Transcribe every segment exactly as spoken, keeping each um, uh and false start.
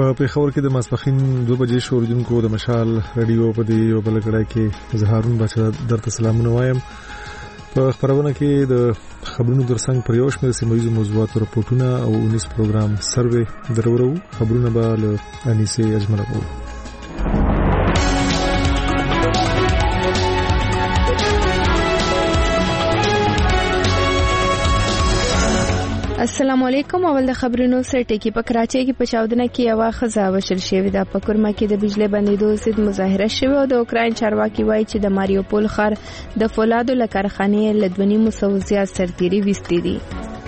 په پیښور کې د ماسپخین دوه بجې شو اوریدونکو د مشال رادیو په دې یو بل کړای کې زهارون بچا درته سلامونه وایم. په خبرونه کې د خبرونو درڅنګ پر یو شمېر سیمایي موضوعاتو راپورټونه او اونیس پروګرام سروې درورو. خبرونه به له انیسه اجمل وو. السلام علیکم. اول د خبرونو سره ټکی په کراچۍ کې په چاودنه کې یو خزا وشل شوې ده. په کورما کې د بجلی بندیدو ضد مظاهره شوه او د اوکراین چارواکي وایي چې د ماریوپول ښار د فولادو له کارخانې له دوه نیم سوه زیات سرتیري وستې دي.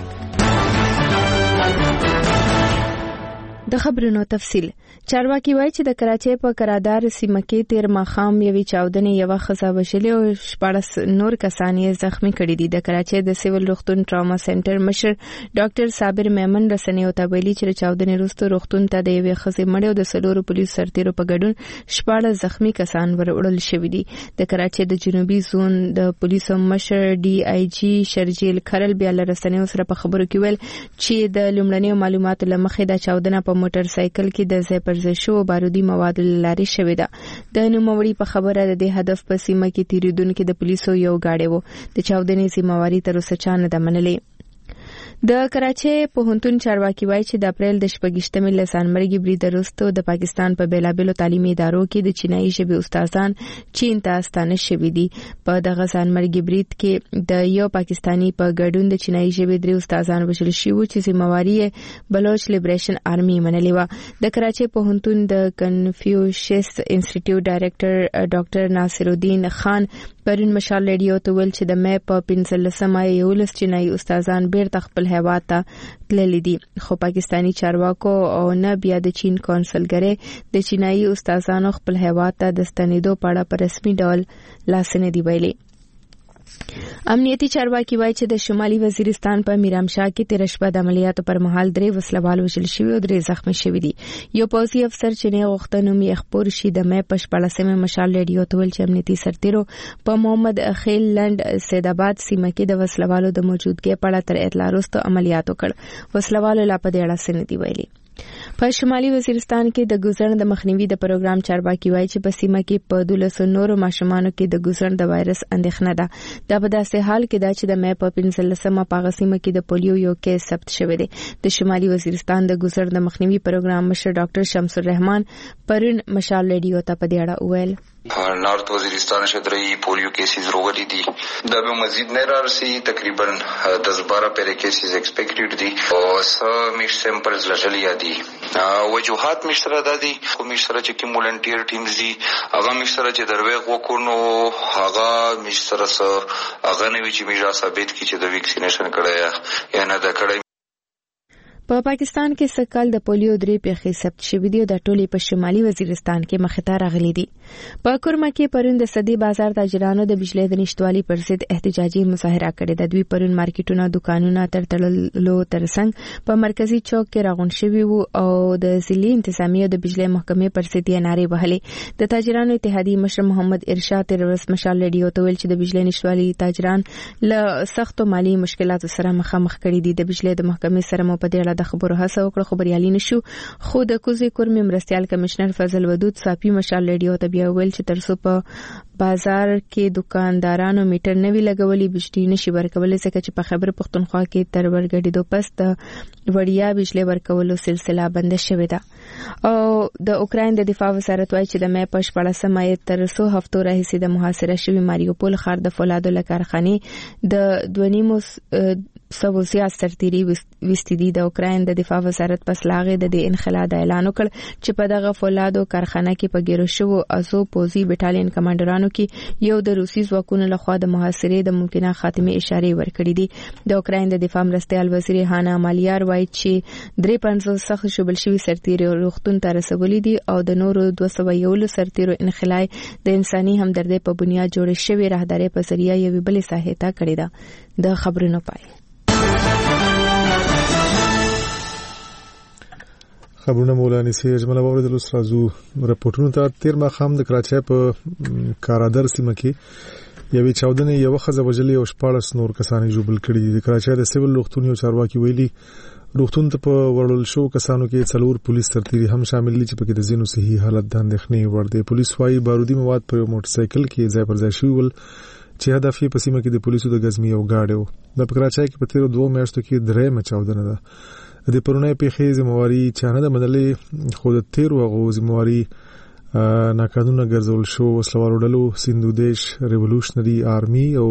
د خبرونو تفصیل. چارواکي وایي چې د کراچۍ په کرادار سیمه کې تیر ماښام یوې چاودنې یو خزا وشلې او شپږ نور کسان یې زخمی کړي دي. د کراچۍ د سیول روغتون ټراما سنټر مشر ډاکټر صابر میمن رسنیو ته ویلي چې چاودنې وروسته روغتون ته د یوې ښځې مړی او د څلورو پولیسو سرتیرو په ګډون شپږ زخمی کسان وروړل شوي دي. د کراچۍ د جنوبي زون د پولیسو مشر ډي آی جی شرجیل خرل بیا له رسنیو سره په خبرو کې ویل چې د لومړنیو معلوماتو له مخې د چاودنه په موټر سایکل کې د ځای پر ځای شو بارودي مواد لارې شوې ده. د نوموړي په خبره د دې هدف په سیمه کې تیریدونکو د پولیسو یو گاډی وو. د چاودنې ذمہواری تر اوسه چا نه ده منلې. د کراچۍ پوهنتون چارواکي وایي چې د اپریل د شپږشتمې له ځانمرګي برید وروسته د پاکستان په بیلابېلو تعلیمي ادارو کې د چینایي ژبې استادان چین ته ستانه شوي دي. په دغه ځانمرګي برید کې د یو پاکستاني په ګډون د چینایي ژبې درې استادان وژل شوي چې ذمہواری یې بلوچ لیبریشن آرمي منلې وه. د کراچۍ پوهنتون د کنفیوشس انسټیټیوټ ډایریکټر ډاکټر ناصر الدین خان پرون مشال رادیو ته ویل چې د مې په پنځلسمه یولس چینایي استادان بیرته خپل هیواد ته تللي دي، خو پاکستانی چارواکو او نه بیا د چین کونسلګرۍ د چینایي استادانو خپل هیواد ته د ستنېدو په اړه په رسمي ډول لاس نه دی ویلي. امنیتي چارواکي وایي چې د شمالي وزیرستان په میرامشاه کې تیر شپه د عملیاتو پر مهال درې وسلوال وژل شوي او درې زخمی شوي دي. یو پوځي افسر چې نه غوښته نوم یې خپور شي د مې په شپاړسمه مشال رادیو ته ویل چې امنیتي سرتیرو په محمد خیل لند سیدآباد سیمه کې د وسلوالو د موجودګۍ په اړه تر اطلاع وروسته عملیات وکړ. وسلوالو لا په دې اړه څه نه دي ویلي. په شمالي وزیرستان کې د ګوزن د مخنیوي د پروګرام چارواکي وایي چې په سیمه کې په دولسو نورو ماشومانو کې د ګوزن د وایرس اندېښنه ده. دا په داسې حال کې ده چې د مې په پنځلسمه په هغه سیمه کې د پولیو یو کیس ثبت شوی دی. د شمالي وزیرستان د ګوزن د مخنیوي پروګرام مشر ډاکټر شمس الرحمن پرون مشال رادیو ته په دې اړه وویل نارت وزیرستان شدرئی پولیو کیسز روغلی دی دا به مزید نه رارسی تقریبا دس بارہ پیره کیسز ایکسپیکټډ دي او سم میش سیمپلز لجلی دي. وجوهات مشترک دي خو مشترک چې کوم ولنټیر ټیمز دي هغه مشترک چې دروغ وکونو هغه مشترک هغه نه وی چې میجا ثابت کی چې د ویکسینیشن کړی یا نه د کړی. په پاکستان کې سکهال د پولیو درې پیښې ثبت شوې دي او د ټولي په شمالي وزیرستان کې مخته راغلي دي. په کورما کې پرون د صدی بازار تاجرانو د بجلی د نشټوالي پر ضد احتجاجي مظاهره کړې ده. دوی پرون مارکیټونه دکانونه تر تړلو ترڅنګ په مرکزی چوک کې راغون شوي وو او د ضلعي انتظامیه د بجلی محکمې پر ضد یې نارې وهلې. د تاجرانو اتحادیې مشر محمد ارشاد ترورس مشال رادیو ته ویل چې د بجلی نشټوالي تاجران له سختو مالی مشکلاتو سره مخامخ کړي دي. د بجلی د محکمې سره مو په دې اړه د خبرو هڅه وکړه خو بریالي نشو. خو د کوزي کورمې مرستيال کمشنر فضل ودود صافي مشال رادیو ته بیا ویل چې ترڅو په بازار کې دکاندارانو میټر نه وی لګولي بجلی نشي ورکولای ځکه چې په خبر پښتونخوا کې تر ورګډېدو پس د وړیا بجلی ورکولو سلسله بند شوې ده. او د اوکراین د دفاع وزارت وايي چې د مې په شپاړسمه یې تر څو هفتو راهیسې د محاصره شوي ماریوپول ښار د فولادو له کارخانې د دوه نیمو سوه زیات سرتیري وستې دي. د اوکراین د دفاع وزارت پس لاغې د دې انخلا د اعلان وکړ چې په دغه فولادو کارخانه کې په ګیرو شوو ازو پوزي بټالین کمانډرانو کې یو د روسي ځواکونو لخوا د محاصرې د ممکنه خاتمه اشاره ورکړې دي. د اوکراین د دفاع مرستيال وزیر هانا مالیار وایي چې درې پنځوس سخت شوبل شوي سرتیري روغتون ته رسولي دي او د نورو دوه سوه یولس سرتیرو انخلا د انساني همدردۍ په بنیاد جوړ شوی راهداري په ذریعہ یوې بلې ساحې ته کړې ده. د خبرونو پای خبرونه مولانا سي اجمل باور د لوسرازو رپورټونو ته تیر ماخام د کراچۍ په کارادر سیمه کې یوې چاودنې یو خزه وجلې او شپاړس نور کسان ژوبل کړي دي. د کراچۍ د سیول روغتون یو چارواکي ویلي روغتون ته په وړل شو کسانو کې څلور پولیس سرتیري هم شامل دي چې پکې د ځینو صحي حالت د اندېښنې وړ دي. پولیس وايي بارودي مواد په موټر سایکل کې ځای پر ځای شوي ول چې هدف یې په سیمه کې د پولیسو د غزمي او گاډي و. د کراچۍ کې په تیرو دوه میاشتو کې درېمه چاودنه ده. د پرونی پیښې ذمہواری چانه د منلې خو د تیرو غو ذمہواری ناقانونه ګرځول شو وسلوالو ډلو سندودیش ریولوشنری آرمی او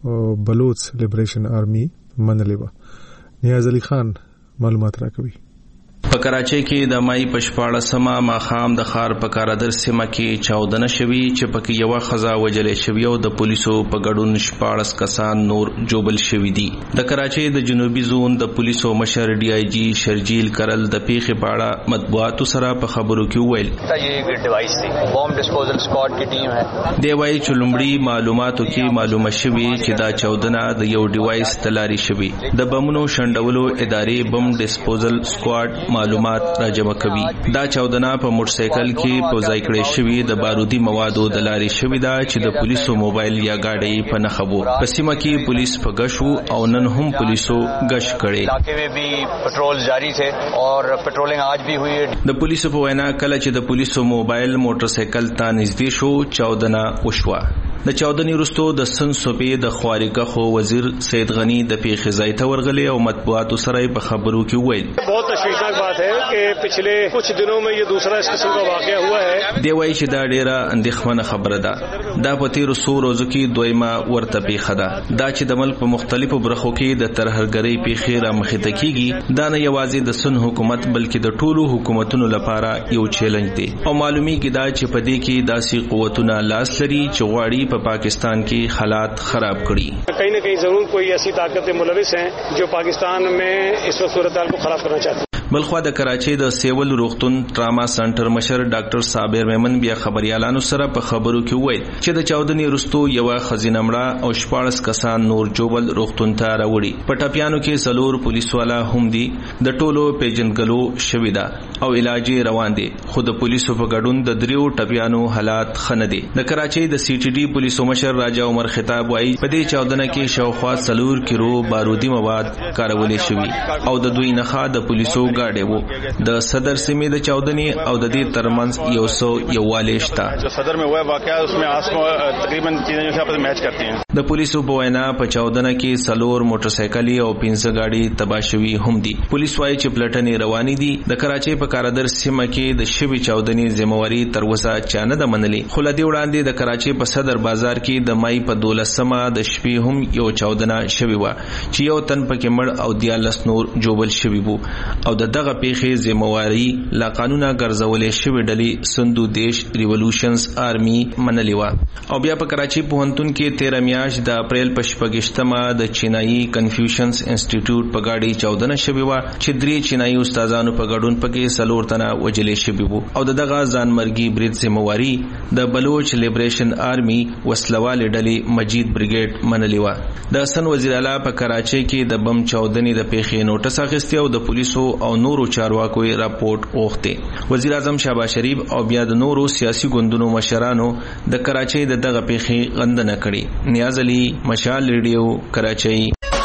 بلوچ لیبریشن آرمی منلې و. نیاز علي خان معلومات راکوي. په کراچۍ کې د مای پشپاړه سما ماخام د خار په کارادر سیمه کې چاودنه شوی چې پکې یو خزا وجلې شوی او د پولیسو په ګډون شپاړس کسان نور جوبل شوی دي. د کراچۍ د جنوبي زون د پولیسو مشر ډي آی جی شرجیل کرل د پیښې په اړه مطبوعاتو سره په خبرو کې وویل دا یو ډیوایس دی بم ډسپوزل سکواډ کی ټیم ہے. دی وايي چې لومړی معلوماتو کې معلومه شوی چې دا چاودنه د یو ډیوایس تلاري شوی د بمونو شندولو ادارې بم ډسپوزل سکواډ معلومات راجمع کوي. دا چاودنه په موټر سایکل کې په ځای کړې شوی د بارودي موادو د لارې شوی دا چې د پولیسو موبایل یا گاډي په نخبو. په سیمه کې پولیس په غشو او نن هم پولیسو غش کړي. علاقې میں بھی پټرول جاری تھے اور پټرولنگ آج بھی ہوئی ہے. د پولیسو په وینا کله چې د پولیسو موبایل موټر سایکل ته نږدې شو چاودنه وشوه. د چاودنې وروسته د سن صوبې د خوارګه خو وزیر سید غنی د پیښې ځای ته ورغلی او مطبوعاتو سره په خبرو کې وویل بہت تشویشناک بات ہے کہ پچھلے کچھ دنوں میں یہ دوسرا اس قسم کا واقعہ ہوا ہے. دی وایي چې دا ډیره اندېښمنه خبره ده. دا په تیرو څو ورځو کې دویمه ورته پیښه ده. دا چې د ملک په مختلفو برخو کې د ترهګرۍ پیښې رامخې ته کیږي دا نه یوازې د سن حکومت بلکې د ټولو حکومتونو لپاره یو چیلنج دی او معلومیږي دا چې په دې کې داسې قوتونه لاس لري چې غواړي په پاکستان کې حالات خراب کړي. کہیں نہ کہیں ضرور کوئی ایسی طاقتیں ملوث ہیں جو پاکستان میں اس وقت صورتحال کو خراب کرنا چاہتی ہیں. بلخوا د کراچۍ د سیول روغتون ټراما سنټر مشر ډاکټر صابر میمن بیا خبريالانو سره په خبرو کې وویل چې د چاودنې وروسته یو خزینه مړه او شپاړس کسان نور جوبل روغتون ته راوړي. په ټاپیانو کې څلور پولیس والا هم دي. د ټولو پیژنګلو شوی دا او علاج روان دي خو د پولیسو په ګډون د دریو ټاپیانو حالات خنه دي. د کراچۍ د سی ټي ډي پولیسو مشر راجا عمر خطاب وايي په دې چاودنه کې شاوخوا څلور کیلو بارودي مواد کارول شوی او د دوی نه د پولیسو گاډي وو. د صدر سیمې د چاودنې او د دې ترمنځ یو سو یووالی شته. جو صدر میں ہوا واقعہ اس میں تقریباً چیزیں جو ہے میچ کرتی ہیں. د پولیسو په وینا په چاودنه کې څلور موټر سایکلي او پنځه گاډي تباه شوي هم دي. پولیس وايي چې پلټنې روانې دي. د کراچۍ په کارادر سیمه کې د شوي چاودنې ذمہواری تر اوسه چا نه ده منلې. خو له دې وړاندې د کراچۍ په صدر بازار کې د مای په دولسمه د شپې هم یو چاودنه شوي وه چې یو تن پکې مړ او دیارلس نور جوبل شوي وو او د دغه پیښې ذمہواری لا قانونا ګرځولې شوی ډلې سندو دیش ریولوشنز آرمی منلې و. او بیا په کراچۍ پوهنتون کې تیره میاشت د اپریل په شپږشتمه د چینایي کنفیوشنز انسټیټیوټ په ګاډي چاودنه شوې وه چې درې چینایي استادانو په ګډون پکې څلور تنه وجلې شوي وو او د دغه ځانمرګي برید ذمہواری د بلوچ لیبریشن آرمی وسلوالې ډلې مجید بریګیډ منلې وه. د سن وزیر اعلی په کراچۍ کې د بم چاودنې د پیښې نوټس اخیستی او د پولیسو او نورو چارواکو راپورټ اوغته. وزیر اعظم شهباز شریف او بیا د نورو سیاسي ګوندونو مشرانو د کراچۍ د دغه پیښې غندنه کړې. نیاز علي مشال ریډیو کراچۍ.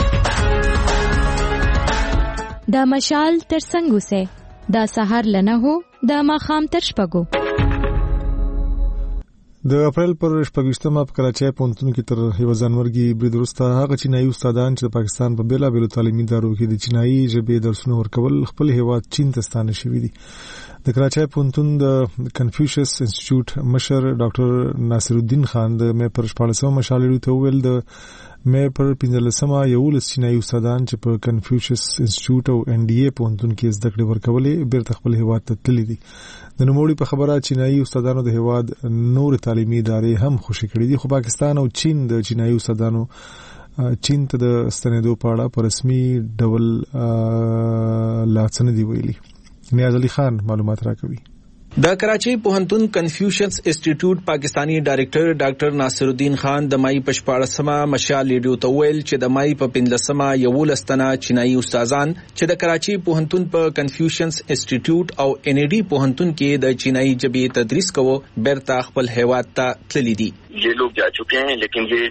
دا مشال تر څنګه سه دا سحر لنه هو دا ماخام تر شپږو. د اپریل پر شپږشتمه په کراچۍ پوهنتون کې تر یو ځانمرګي برید وروسته هغه چینایي استادان چې د پاکستان په بیلابیلو تعلیمي ادارو کې د چینایي ژبې درسونه ورکول خپل هیواد چین ته ستانه شوي دي. د کراچۍ پوهنتون د کنفیوشس انسټیټیوټ مشر ډاکټر ناصر الدین خان د مې پر شپاړسمه مشالې ته ویل د مې پر پنځلسمه یولس چینایي استادان چې په کنفیوشس انسټیټیوټ او ان ډي اي پوهنتون کې زده کړې ورکولې بیرته خپل هیواد ته تللي دي. د نوموړي په خبره چینایي استادانو د هیواد نور تعلیمي ادارې هم خوشي کړې دي خو پاکستان او چین د چینایي استادانو چین ته د ستنېدو په اړه په رسمي ډول لا څه نه دي ویلي. نیاز علي خان معلومات راکوي. د کراچۍ پوهنتون کنفیوشنز انسټیټیوټ پاکستانی ډایریکټر ډاکټر ناصر الدین خان د مای په شپاړسمه مشال ریډیو ته ویل چې د مای په پنځلسمه یولس تنه چینایي استادان چې د کراچۍ پوهنتون په کنفیوشنز انسټیټیوټ او ان ای ډي پوهنتون کې د چینایي ژبې تدریس کوو بیرته خپل هیواد ته تللي دي. ये लोग जा चुके हैं लेकिन ये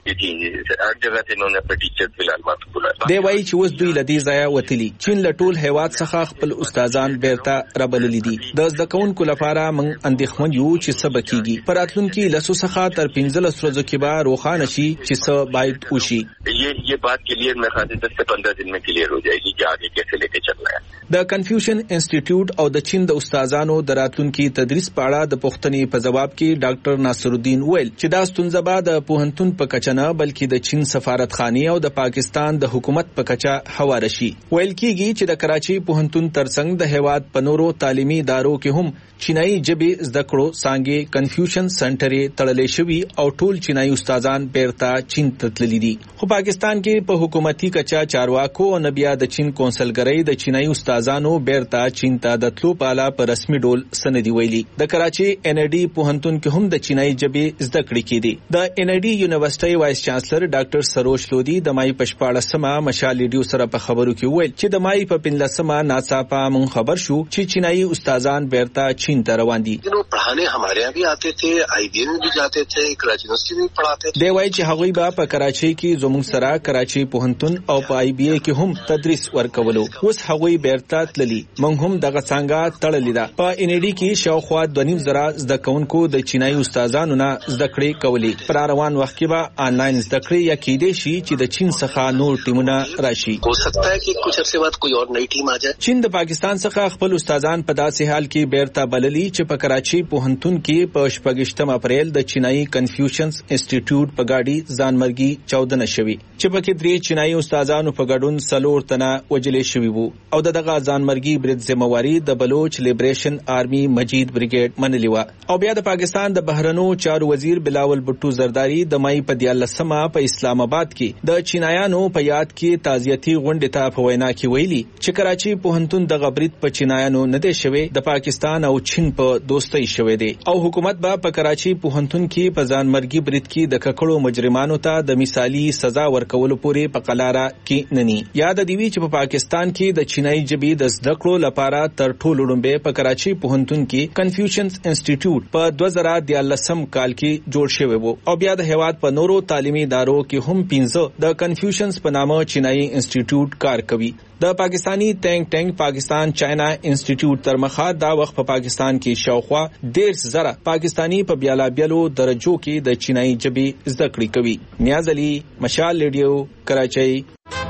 हर जगह से इन्होंने अपने टीचर फिलहाल मात्र बुलाया. دی وایي چې اوس دوی لدی ځای وتلی چین له ټول هیواد څخه خپل استادان بیرته رابللي دي. د زده کوونکو لپاره موږ اندېښمن یو چې څه به کیږي. په راتلونکي لسو څخه تر پنځلس ورځو کې به روښانه شي چې څه باید وشي. ये ये बात क्लियर मैं खातिर दस से पंद्रह दिन में क्लियर हो जाएगी कि आगे कैसे लेके चलना है. د کنفیوشن انسټیټیوټ او د چین د استادانو د راتلونکي تدریس په اړه د پوښتنې په جواب کې ډاکټر ناصر الدین ویل چې دا ستونزه به د پوهنتون په کچه نه بلکې د چین سفارتخانه او د پاکستان د حکومت په کچه حواله شي. ویل کېږي چې د کراچۍ پوهنتون ترڅنګ د هیواد په نورو تعلیمي ادارو کې هم چینایي ژبې زده کړو څانګې کنفیوشن سنټر تړلې شوی او ټول چینایي استادان بیرته چین ته تللي دي. خو پاکستان کې په حکومتي کچه چارواکو او بیا د چین کونسلګرۍ د چینایي استادانو بیرته چین ته د تلو په اړه په رسمي ډول سندي ویلي. د کراچۍ ان ای ډي پوهنتون کې هم د چینایي ژبې زده کړې کېدي. د ان ای ډي یونیورسيټي وایس چانسلر ډاکټر سروش لودي د مای په شپاړسمه مشال ریډیو سره په خبرو کې ویل چې د مای په پنځلسمه ناڅاپه مون خبر شو چې چینایي استادان بیرته چین ته روان دي. वो पढ़ाने हमारे यहाँ भी आते थे, आई बी एम में भी जाते थे, कराची यूनिवर्सिटी में पढ़ाते थे. دی وایي چې هغوی به په کراچۍ کې زموږ سره کراچۍ پوهنتون او په آی بی ای کې هم تدریس ورکولو. اوس هغوی بیرته تللي. موږ هم دغه څنګه تړلې ده. په ان ای ډي کې شاوخوا دوه نیم زره زده کوونکو د چینایي استادانو نه زده کړې کولې. پر روان وخت کې به آنلاین زده کړې یا کېدای شي چې د چین څخه نور ټیمونه راشي. हो सकता है कि कुछ अर्से बाद कोई और नई टीम आ जाए. چین د پاکستان څخه خپل استادان په داسې حال کې بیرته بللي چې په کراچۍ پوهنتون کې په شپږشتم اپریل د چینایي کنفیوشنز انسټیټیوټ په ګاډي ځانمرګي چاودنه شوې چې پکې درې چینایي استادانو په ګډون څلور تنه وژلې شوي وو او د دغه ځانمرګي برید ذمہواري د بلوچ لیبریشن آرمي مجید بریګیډ منلې وه. او بیا د پاکستان د بهرنو چارو وزیر بلاول بټو زرداری د مای په دیارلسمه په اسلام آباد کې د چینایانو په یاد کې تعزیتي غونډې ته په وینا کې ویلي چې کراچۍ پوهنتون د غبرید په چینایانو نه دی شوی د پاکستان او چین په دوستۍ شوی دی او حکومت به په کراچۍ پوهنتون کې په ځانمرګي برید کې د ککړو مجرمانو ته د مثالي سزا ورکولو پورې په قلاره کې نني. یاد دی وی چې په پاکستان کې د چینایي ژبې د زده کړو لپاره تر ټولو لومړی په کراچۍ پوهنتون کې کنفیوشنز انسټیټیوټ په دوه زره دیارلسم کال کې جوړ شوی وو او بیا د هیواد په نورو تعلیمي ادارو کې هم پنځه د کنفیوشنز په نامه چینایي انسټیټیوټ کار کوي. د پاکستانی ټینک ټینک پاکستان چاینا انسټیټیوټ تر مخه دا وخت په پاکستان کې شاوخوا ډیر زره پاکستانی په بیالا بیلو درجو کې د چینایي ژبې زده کړې کوي. نیاز علي، مشال ریډیو، کراچۍ.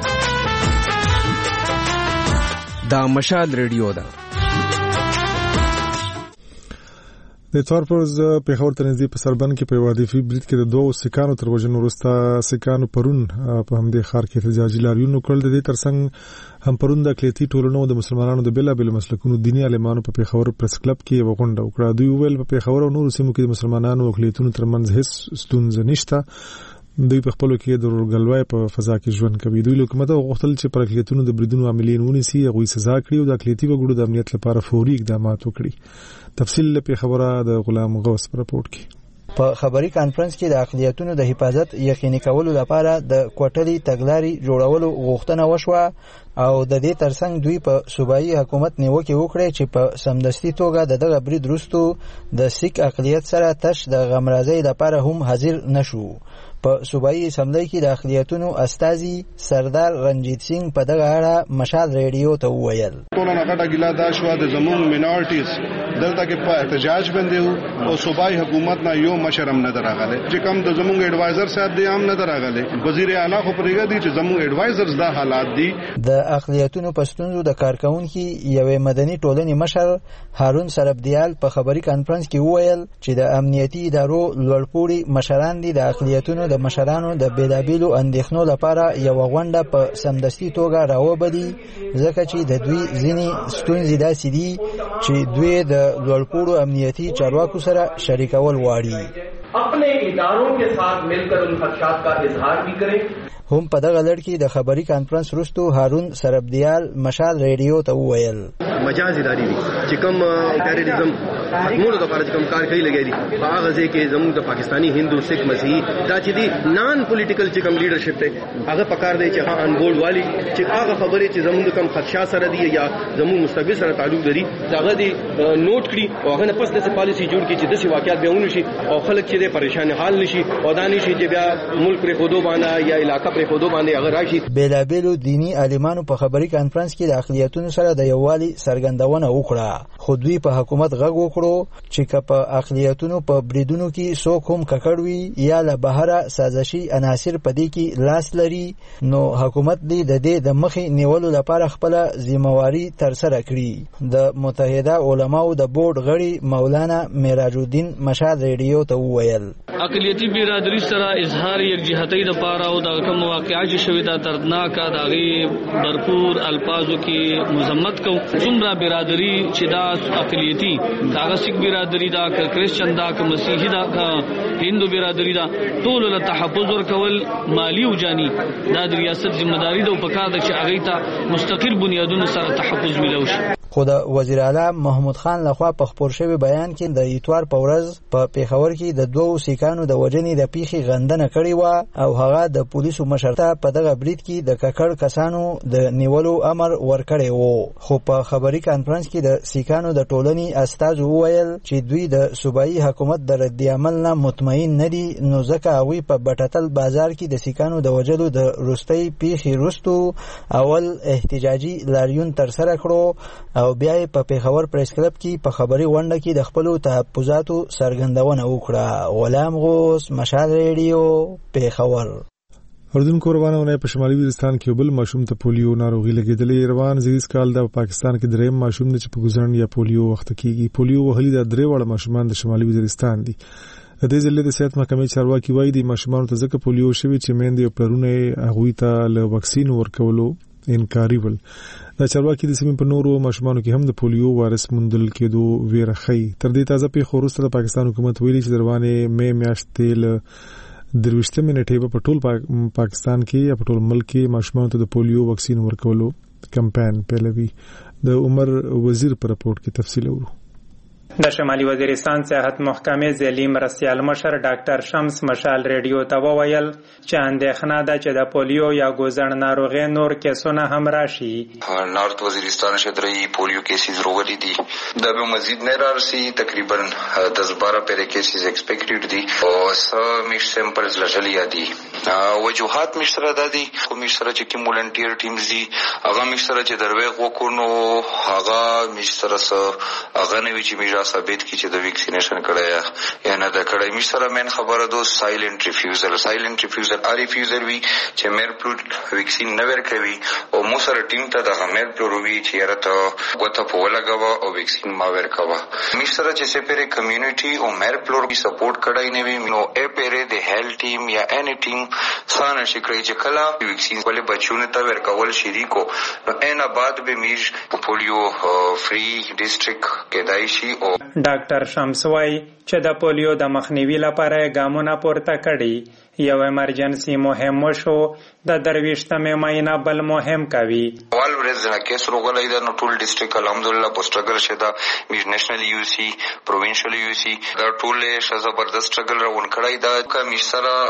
دا مشال ریډیو ده. د تورپوز پیښور تنظیم په سربن کې په وادي برید کې د دوه سکانو تر وژنو وروسته سکانو پرون په همدې ښار کې احتجاجي لاریون وکړل. د دې ترڅنګ هم پرون د اقلیتي ټولنو د مسلمانانو د بېلابېلو مسلکونو دیني عالمانو په پیښور پریس کلب کې یوه غونډه وکړه. دوی وویل په پیښور او نورو سیمو کې د مسلمانانو او اقلیتونو ترمنځ هیڅ ستونزه نشته. دوی په خپلو کې د ورورګلوۍ په فضا کې ژوند کوي. دوی له حکومت غوښتل چې پر اقلیتونو د بریدونو عاملین ونیسي، هغوی سزا کړي او د اقلیتي وګړو د امنیت لپاره فوري اقدامات وکړي. تفصیل له خبره د غلام غوث پر رپورټ کې. په خبري کانفرنس کې د اقلیتونو د حفاظت یقیني کولو لپاره د کوټلي تګلاري جوړولو غوښتنه وشوه او د دې ترڅنګ دوی په صوبایي حکومت نیوکه وکړه چې په سمدستي توګه د دغه برید وروسته د سیک اقلیت سره تش د غمرازۍ لپاره هم حاضر نشو. په صوبایي اسمبلی کې د اقلیتونو استازي سردار رنجیت سنگ په دغه اړه مشال ریډیو ته وویل ټول نه غټه ګیلا دا شو د زموږ مینورټیز دلته کې په احتجاج باندې او صوبایي حکومت نه یو مشرم نه دراغله چې کوم د زموږ ایڈوایزر صاحب دی هم نه دراغله. وزیر اعلی خو پرېږه دي چې زموږ ایڈوایزرز دا حالات دي. د اقلیتونو پښتونزو د کارکونکو یوې مدني ټولنې مشر هارون سربدیال په خبري کانفرنس کې وویل چې د امنیتي ادارو لوړپوړي مشران دي د اقلیتونو د مشرانو د بیلابیلو اندېښنو لپاره یو غونډه په سمدستي توګه راوبدي ځکه چې د دوی ځینې ستونزې داسې دي چې دوی د لوړپوړو امنیتي چارواکو سره شریکول غواړي. اپنے اداروں کے ساتھ مل کر ان خدشات کا اظہار بھی کریں. هم په دغه لړ کې د خبري کانفرنس وروسته هارون سربدیال مشال ریډیو ته وویل مجاز اداري دي چې کوم ټیرریزم ختمولو لپاره چې کوم کار کوي لګي دي هغه ځکه زموږ د پاکستانی هندو سکھ مسیحي دا چې دي نان پولیټیکل چې کوم لیډرشپ ته هغه پکار دی چې هغه ان بورډ والی چې هغه خبرې چې زموږ کوم خدشات سره دي یا زموږ مستقبل سره تعلق لري هغه دي نوٹ کړي او هغه پس د پالیسی جوړ کړي چې د سی واقعیت به ونشي او خلک چې پریشان حال نشي او دانی شي چې بیا ملک پر خودو باندې یا علاقہ پر خودو باندې هغه راشي. بیلابیلو دینی عالمانو په خبري کانفرنس کې د اقلیتونو سره د یووالي څرګندونه وکړه خو دوی په حکومت غږ وکړو چې که په اقلیتونو په بریدونو کې څوک هم ککړ وي یا له بهره سازشي عناصر په دې کې لاس لري نو حکومت دې د دې د مخې نیولو لپاره خپله ذمہواري ترسره کړي. د متحده علماو د بورډ غړي مولانا معراج الدین مشال ریډیو ته وویل اقلیتی برادری سره اظهار یکجهتۍ د پاره او د کوم واقعات شوي دا دردناک داغي भरपूर الفاظو کې مذمت کو څومره برادری چې دا اقلیتی دا سکھ برادری دا کریسچن دا مسیحي دا هندو برادری دا ټول له تحفظ ورکول مالی او جانی دا د ریاست ذمہداري ده او پکار ده چې هغه ته مستقل بنیادونو سره تحفظ ملو شي. خو د وزیر اعلی محمود خان لخوا په خبر شوی بیان کې د اتوار په ورځ په پیښور کې د دوو سیکانو د وجنې د پیښې غندنه کړې و او هغه د پولیسو مشرته په دغه برید کې د ککړ کسانو د نیولو امر ورکړی و. خو په خبري کانفرنس کې د سیکانو د ټولنې استازو وویل چې دوی د صوبایي حکومت د رد عمل نه مطمئن نه دي نو ځکه هغوی په بټتل بازار کې د سیکانو د وجلو د وروستۍ پیښې وروسته اول احتجاجي لاریون ترسره کړو او بیا په پیښور پریس کلب کې په خبري غونډه کې د خپل تحفظاتو څرګندونه وکړه. غلام غوث مشال ریډیو پیښور. اردوونکو روانونه په شمالي وزیرستان کې بل ماشوم ته پولیو ناروغي لګیدلې. روان زیږیز کال د پاکستان کې دریم ماشوم د چې په ګذرن یا پولیو وخت کېږي. پولیو وهلي د درې وړ ماشومان د شمالي وزیرستان دي. د دې ځلې د صحت محکمې چارواکي وایي د ماشومان ته ځکه پولیو شوی چې میندې او پلرونه هغوی ته له واکسین ورکولو انکاري ول. د چارواکي د سیمې په نورو ماشومانو کې هم د پولیو وایرس موندل کېدو ویره ښيي. تر دې تازه پیښو وروسته د پاکستان حکومت ویلي چې د روانې مې میاشتې له درویشتمې نیټې په ټول پاکستان کې یا په ټول ملک کې ماشومانو ته د پولیو واکسین ورکولو کمپاین پیلوي. د عمر وزیر په رپورټ کې تفصیل اورو. د شمالي وزیرستان صحت محکمې ځلې مرستیال مشر ډاکټر شمس مشال ریډیو ته وویل چې اندېښنه ده چې د پولیو یا ګوزن ناروغۍ نور کیسونه هم راشي. نارت وزیرستان شدري پولیو کیسز روغلي دي دا به مزید نه رارسي تقریبا دس بارہ پیره کیسز ایکسپیکټډ دي او سم میش سیمپلز لجلی دي. وجوهات میش سره د دي خو میش سره چې کوم ولنټیر ټیمز دي هغه میش سره چې دروغ وکړو هغه میش سره هغه نه وی چې میش ثابت کی چې د ویکسینیشن کړه یا نه د کړه می سره مین خبره دو سایلنت ریفیوزل سایلنت ریفیوزل ا ریفیوزل وی چې مېر پلو ویکسین نه ورکوي او مو سره ټیم ته د مېر پلو وی چې راته غوته په ولګوا او ویکسین ما ورکوا می سره چې سپېره کمیونټي او مېر پلو وی سپورټ کړای نه وی نو ا پیره د هیلث ټیم یا اني ټیم سانه شي کړی چې کلا ویکسین ولې بچونه ته ورکول شریکو نو ان بعد به میج پولیو فری ډیسټریکټ کېدای شي. ډاکټر شمس وايي چې د پولیو د مخنیوي لپاره ګامونه پورته کړي. یو ایمرجنسي مهم شو د درويشتمه ماینه بل مهم کوي. اول ورځ نه کیس روغلای دا نو ټول ډیسټریکټ الحمدلله په سټرګل شدا میز نېشنل یو سی پروینشل یو سی دا ټول ش زبردست سټرګل راون کړای دا کمی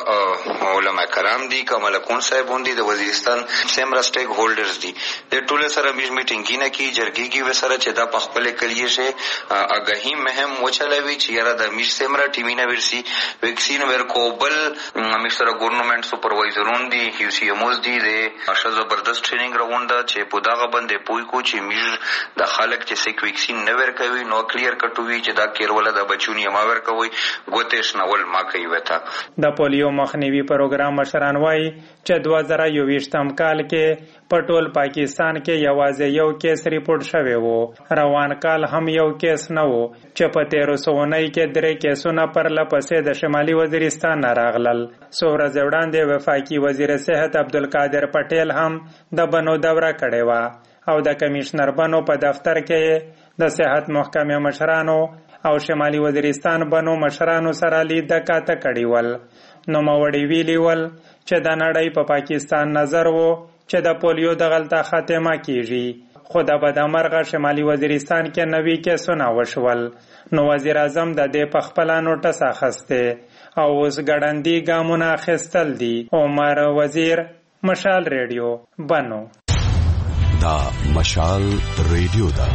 سره علماء کرام دي کمال کون صاحب وندي د وزیرستان سیمرا سټیک هولډرز دي د ټول سره میز میټینګ کینه کی جرګي کی وسره چې دا په خپل کلیه شه اگهی مهم وچلوي چې یاره د میز سیمرا ټیمینه ورسی ویکسین ورکوبل مشترک ګورنمنت سپروایزرون دي یو سی اموز دي د اشا زبردست ټریننګ راونده چې په داغه باندې پوي کو چې میز د خلک چې سیک ویکسین نه ورکوي نو کلیر کټوي چې دا کیر ولا د بچونی ما ورکوي ګوتېش نول ما کوي وتا. د پولیو مخنیوي پروګرام مشران وایي چې دوه زره یوویشتم کال کې په ټول پاکستان کې یوازې یو کیس ریپورت شوی وو. روان کال هم یو کیس نه وو چې په تیرو سوونۍ کې درې کیسونه پر لپسې د شمالي وزیرستان نه راغلل. څو ورځې وړاندې وفاقي وزیر صحت عبدالقادر پټیل هم د بنو دوره کړې وه او د کمیشنر بنو په دفتر کې د صحت محکمې مشرانو او شمالي وزیرستان بنو مشرانو سره لید کاته کړي ول. نو موړي ویلي ول چې د نړۍ په پاکستان نظر وو چې د پولیو د غلطه خاتمه کیږي، خو د بدامرغه شمالي وزیرستان کې نوي کیسونه وشول. نو وزیر اعظم د دې په خپل نوټس اخیسته او اوس ګړندي ګامونه اخیستل دي. عمر وزیر، مشال ریډیو، بنو. دا مشال ریډیو دا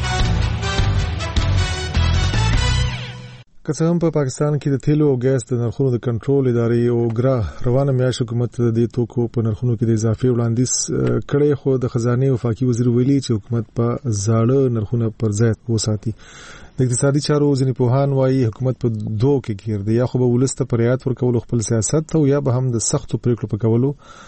که څه هم په پاکستان کې د تیلو او ګیس د نرخونو د کنټرول ادارې او ګرا روانه میاشت حکومت د دې توکو په نرخونو کې د اضافي وړاندیز کړي، خو د خزانه او وفاقي وزیر ویلي چې حکومت په زاړه نرخونه پر ځای وساتي. د اقتصادي چارو ځینې پوهان وایي حکومت په دوه کې ګیر دی، یا خو به ولسته پر رعایت ورکول خپل سیاست او یا به هم د سختو پریکړو په کولو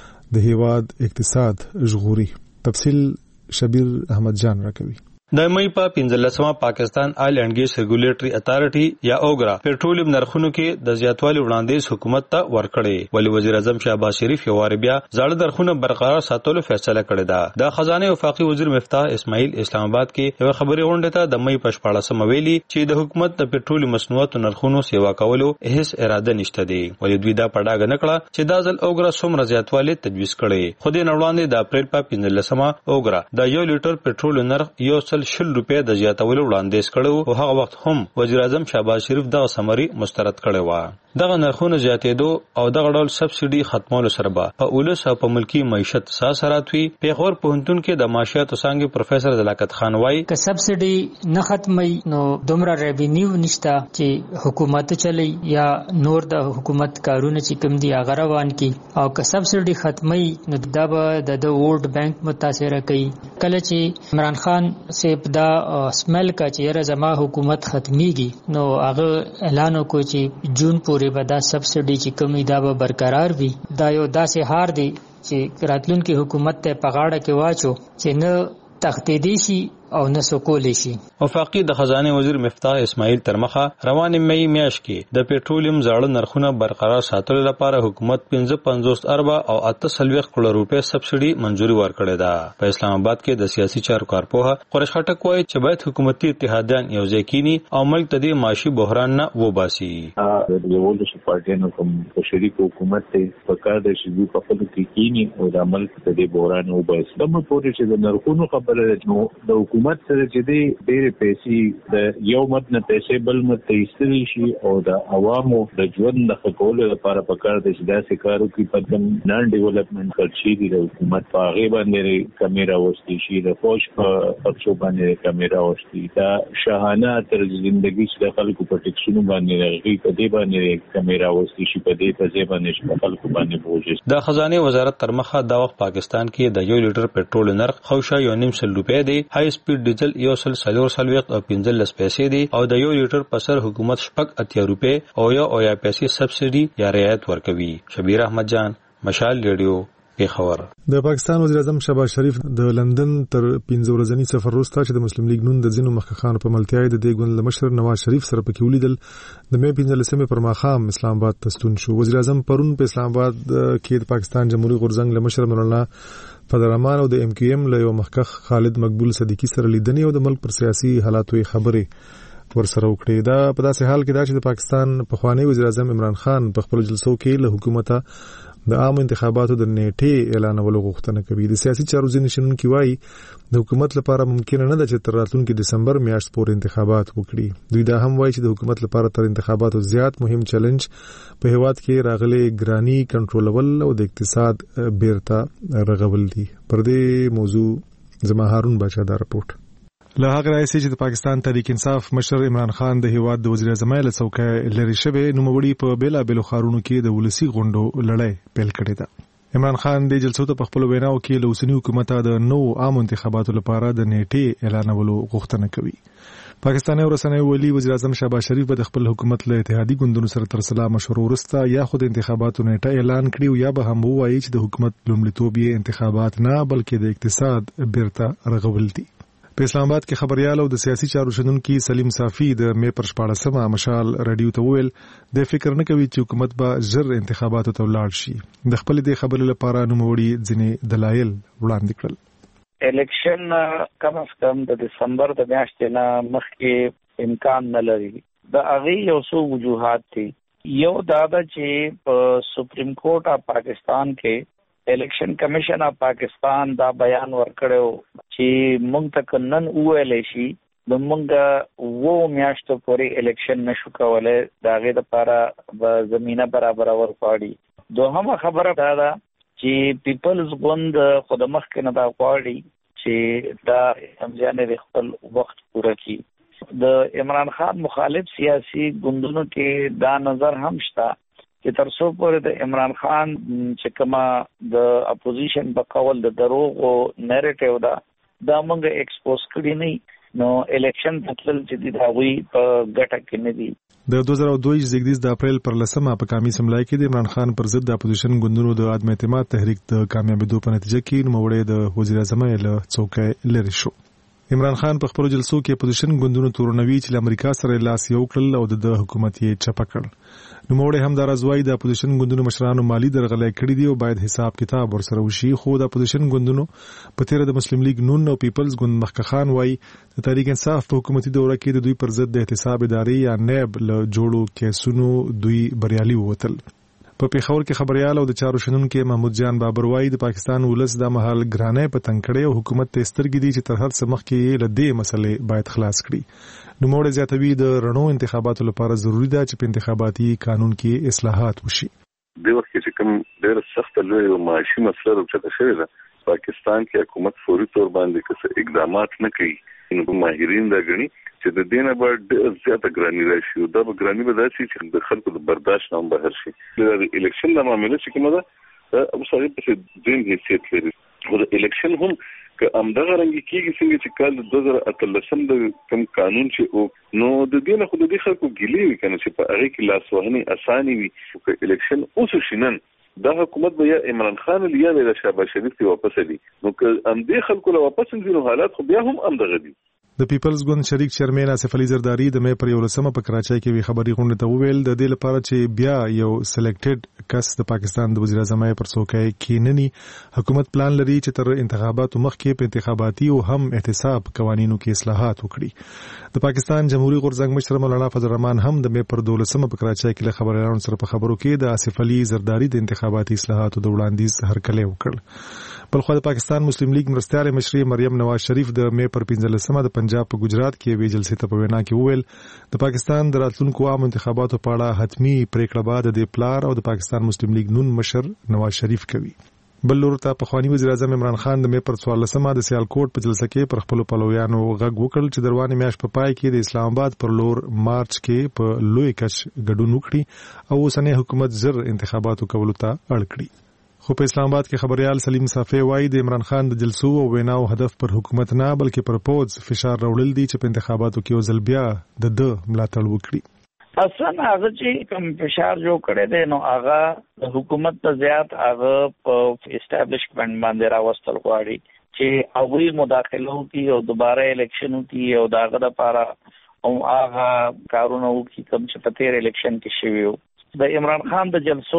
د هیواد اقتصاد ژغوري. تفصیل شبیر احمد جان راکوي. د مې په پنځلسمه پاکستان آیل اینڈ ګیس ریګولیټری اتھارټي یا اوګرا پېټرولیم نرخونو کې د زیاتوالي وړاندیز حکومت ته ورکړي، ولی وزیر اعظم شهباز شریف یو وار بیا زړه نرخونه برقرار ساتلو فیصله کړې ده. د خزانه وفاقي وزیر مفتاح اسماعیل اسلام آباد کې یو خبري غونډه ته د مې په شپاړسمه ویلي چې د حکومت د پېټرولیم مصنوعاتو نرخونو سیوا کولو هیڅ اراده نشته دی، ولی دوی دا پړاګ نه کړه چې دا ځل اوګرا څومره زیاتوالی تجویز کړي. خو د نړیوالې د اپریل په پنځلسمه اوګرا د یو لیټر پېټرول نرخ یو سل شل روپیا د زیاتولو وړاندیز کړو او هغه وخت هم وزیر اعظم شهباز شریف دغه سمري مسترد کړی و. دغه نرخونه زیاتېدو او دغه ډول سبسيډي ختمولو سره به په اولس او په ملکی معیشت ساسرات وي. پیغور پوهنتون کې د معاشیاتو څانګې پروفیسور زلاکت خان وایي که سبسيډي نه ختمي نو دومره ریوینیو نشته چې حکومت چلی یا نور د حکومت کارونه چې کوم دي هغه روان کی، او که سبسيډي ختمي نو دا به د ورلد بانک متاثر کوي. کله چې عمران خان سیب دا سمل کا چې زما حکومت ختميږي نو هغه اعلان وکړ چې جون پورې به دا سبسيډي چې کمی دا به برقرار وي. دا یو داسې هار دی چې راتلونکي حکومت ته په غاړه کې واچو چې نه تختیدي شي او نه سکول شي. وفاقي د خزانه وزیر مفتاح اسماعیل ترمخه روان مې میاشت کې د پېټرولیم زاړه نرخونه برقرار ساتلو لپاره حکومت پنځه پنځوس اربه او اته سلويخ کروڑ روپے سبسيډي منځوري ورکړې ده. په اسلام آباد کې د سیاسي چارو کارپوه قریش خټک وایي چې باید حکومتي اتحادیان یو ځای کینی او ملک ته د معاشي بحران نه وباسي. د ولسی پارټیانو کوم شریک حکومت ته پکار د شي په خپل کې کینی او د ملک ته د بحران وباسي. د مو پورې چې د نرخونو خبره نو د حکومت سره چې دی ډېر پیسې د یو مت نه پیسې بل مت ته ایستلی شي او د عوامو د ژوند د ښه کولو لپاره پکار دی چې داسې کار وکړي په کوم نان ډیولپمنټ خرچې دي د حکومت په هغې باندې کمې راوستي شي، د فوج په خرچو باندې کمې راوستي، دا شاهانه طرز زندګي چې د خلکو په ټکسونو باندې هغې په دې باندې کمې راوستي شي، په دې په ځای باندې چې په خلکو باندې بوج. د خزانه وزارت تر مخه دا وخت پاکستان کې د یو لیټر پېټرول نرخ خوشا یو نیم سل روپۍ دی، های سپیډ ډیزل یو سل څلور څلوېښت او پنځلس پیسې دي او د یو لیټر په سر حکومت شپږ اتیا روپۍ او یا او یا پیسې سبسيډي یا رعایت ورکوي. شبیر احمد جان، مشال ریډیو، پیښور. د پاکستان وزیر اعظم شهباز شریف د لندن تر پنځه ورځنی سفر وروسته چې د مسلم لیگ نون د ځینو مخکښانو په ملتیا د دې ګوند له مشر نواز شریف سره پکې ولیدل، د مې پنځلسمې پر ماښام اسلام آباد ته ستون شو. وزیر اعظم پرون په اسلام آباد کې د پاکستان جمهوریت غورځنګ له مشر مولانا فضلرحمان او د ایم کیو ایم له یو مخکښ خالد مقبول صدیقی سره لیدنې او د ملک پر سیاسي حالاتو خبرې ورسره وکړې. دا په داسې حال کې دا چې د پاکستان پخوانی وزیر اعظم عمران خان په خپل جلسو کې له حکومته د عام انتخاباتو د نیټې اعلانولو غوښتنه کوي. د سیاسي چارو ځینې شنونکي وایي د حکومت لپاره ممکن نه ده چې تر راتلونکي دسمبر میاشت پورې انتخابات وکړي. دوی دا هم وایي چې د حکومت لپاره تر انتخاباتو زیات مهم چیلنج په هیواد کې راغلي ګرانی کنټرولول او د اقتصاد بیرته رغول دي. پر دې موضوع زما هارون بچا دا رپورټ. له هغه راځي چې د پاکستان تحریک انصاف مشر عمران خان د هیواد د وزیر اعظم له څوکۍ لري شوی نوموړي په بیلا بیلو خارونو کې د ولسی غونډو لړۍ پیل کړې ده. عمران خان د جلسو ته په خپل ویناو کې له اوسنی حکومت د نو عام انتخاباتو لپاره د نیټې اعلانولو غوښتنه کوي. پاکستاني ورسنوي ویلي وزیر اعظم شهباز شریف به د خپل حکومت له اتحادي ګوندونو سره تر سلا مشورو وروسته یا خود انتخاباتو نیټه اعلان کړي او یا به هم وایي چې د حکومت لومړیتوب یې انتخابات نه بلکې د اقتصاد بیرته رغول دي. په اسلام آباد کې خبريال او د سیاسي چارو شنونکي سلیم صافي د مې پر شپاړسمه مشال رادیو ته ویل د فکر نه کوي چې حکومت به زر انتخاباتو ته ولاړ شي. د خپل د خبرې لپاره نوموړي ځینې دلایل وړاندې کړل. الیکشن کم از کم د دسمبر د میاشتې نه مخکې امکان نه لري. د هغې یو څو وجوهات دي. یو دا ده چې په سپریم کورټ اف پاکستان کې الیکشن کمیشن اف پاکستان دا بیان ورکړو چې موږ ته نن وویل شي د موږ وو میاشتو پورې الیکشن نشو کولای دا غي د لپاره به زمينه برابر ورکړي. دوهمه خبره دا ده چې پیپلز ګوند خود مخکې نه دا غواړي چې دا همځانه خپل وخت پوره کړي. د عمران خان مخالف سیاسي ګوندونو کې دا نظر هم شته چې تر څو پورې د عمران خان چې کما د اپوزیشن بقول د دروغ او نریټیو دا دا موږ ایکسپوز کړی نه نو الیکشن تل چې دا وی په ګټه کې نه دي. د دوه زره دوه زیږدیز د اپریل پر لسمه په کامی سملای کې د عمران خان پر ضد د اپوزیشن ګوندونو د عدم اعتماد تحریک د کامیابیدو په نتیجه کې نوموړی د وزیر اعظم له څوکۍ لري شو. عمران خان په خپل جلسو کې اپوزیشن ګوندونو تورنوي چې امریکا سره لاس یو کړل او د حکومت یې چپه کړ. نوموړی هم دا رضوای د اپوزیشن ګوندونو مشرانو مالی درغلې کړې دي او باید حساب کتاب ورسره وشي. خو د اپوزیشن ګوندونو په تیر د مسلم لیگ نون او پیپلز ګوند مخکخان وای د تحریک انصاف په حکومتي دوره کې د دوی پر ضد د احتساب ادارې یا نیب له جوړو کیسونو دوی بریالي ووتل. په پیښور کې خبريال او د چارو شنونکو محمود جان بابر وای د پاکستان ولس د محل ګرانه په تنکړې او حکومت ته سترګې دي چې تر هر څه مخکې له دې مسلې باید خلاص کړي. نو موږ زیاتوي د رڼو انتخاباتو لپاره ضروری ده چې په انتخاباتي قانون کې اصلاحات وشي. د وخت چې کوم ډېر سخت لوی او معاشي مسله راځي چې پاکستان کې حکومت فوري تور باندې څه اقدامات نه کوي نو ماهرین دا غني چې د دینه باندې زیاته ګرانی راشي او دا به ګرانی به داسي چې د خلکو د برداشت نه بهر شي. د الیکشن د معاملې چې کومه ده ابو صاحب په دین حیثیت لري خو د الیکشن هم که امدغه رنګ کېږي څنګه چې کال د دوه زره اتلسم د کوم قانون چې نو د دینه خو د دې خلکو ګیلې وي کنه چې په هغه کې لاس وهني اساني وي چې الیکشن اوس شینن دا حکومت به یا عمران خان لیا د شهباز شریف ته واپس دي نو که ام دې خلکو له واپس دي نو حالات خو بیا هم امدغه دي. د پیپلز ګوند شریک چیرمن آصف علي زرداری د مې پر یو لسمه په کراچۍ کې وی خبري غونډه ته وویل د دې لپاره چې بیا یو سلیکټډ کس د پاکستان د وزیر اعظم پر څوکۍ کېنني حکومت پلان لري چې تر انتخاباتو مخکې په انتخاباتي او هم احتساب قوانینو کې اصلاحات وکړي. د پاکستان جمهوریت غورځنګ مشر مولانا فضل الرحمن هم د مې پر دولسمه په کراچۍ کې له خبريالانو سره په خبرو کې د آصف علي زرداری د انتخاباتي اصلاحاتو د وړاندیز هرکلی وکړ. بلخو د پاکستان مسلم لیگ مرستيال مشري مریم نواز شریف د مې پر پنځلسمه د پنجاب په ګجرات کې وی جلسې ته په وینا کې وویل د پاکستان د راتلونکو عام انتخاباتو په اړه حتمی پریکړه بعد د پلار او د پاکستان مسلم لیگ نون مشر نواز شریف کوي. بل لور ته پخوانی وزیر اعظم عمران خان د مې پر څوارلسمه د سیالکوټ په جلسه کې پر خپل پلویانو غږ وکړ چې دروازه میاش په پای کې د اسلام آباد پر لور مارچ کې په لوی کچ ګډون وکړي او اوسنۍ حکومت زر انتخاباتو کولو ته اړ کړي. خو په اسلام آباد کې خبريال سلیم صافي وایي د عمران خان د جلسو او ویناو هدف پر حکومت نه بلکې پر پوز فشار راوړل دي چې په انتخاباتو کې وزل بیا د د ملاتړ وکړي. اصلا هغه چې کوم فشار جوړ کړي دي نو هغه د حکومت ته زیات هغه په اسټابلیشمنت باندې راوستل غواړي چې هغه مداخله وکړي او دوباره الیکشن وکړي او داغه لپاره او هغه کارونه وکړي کوم چې په تیر الیکشن کې شوی وو. د عمران خان د جلسو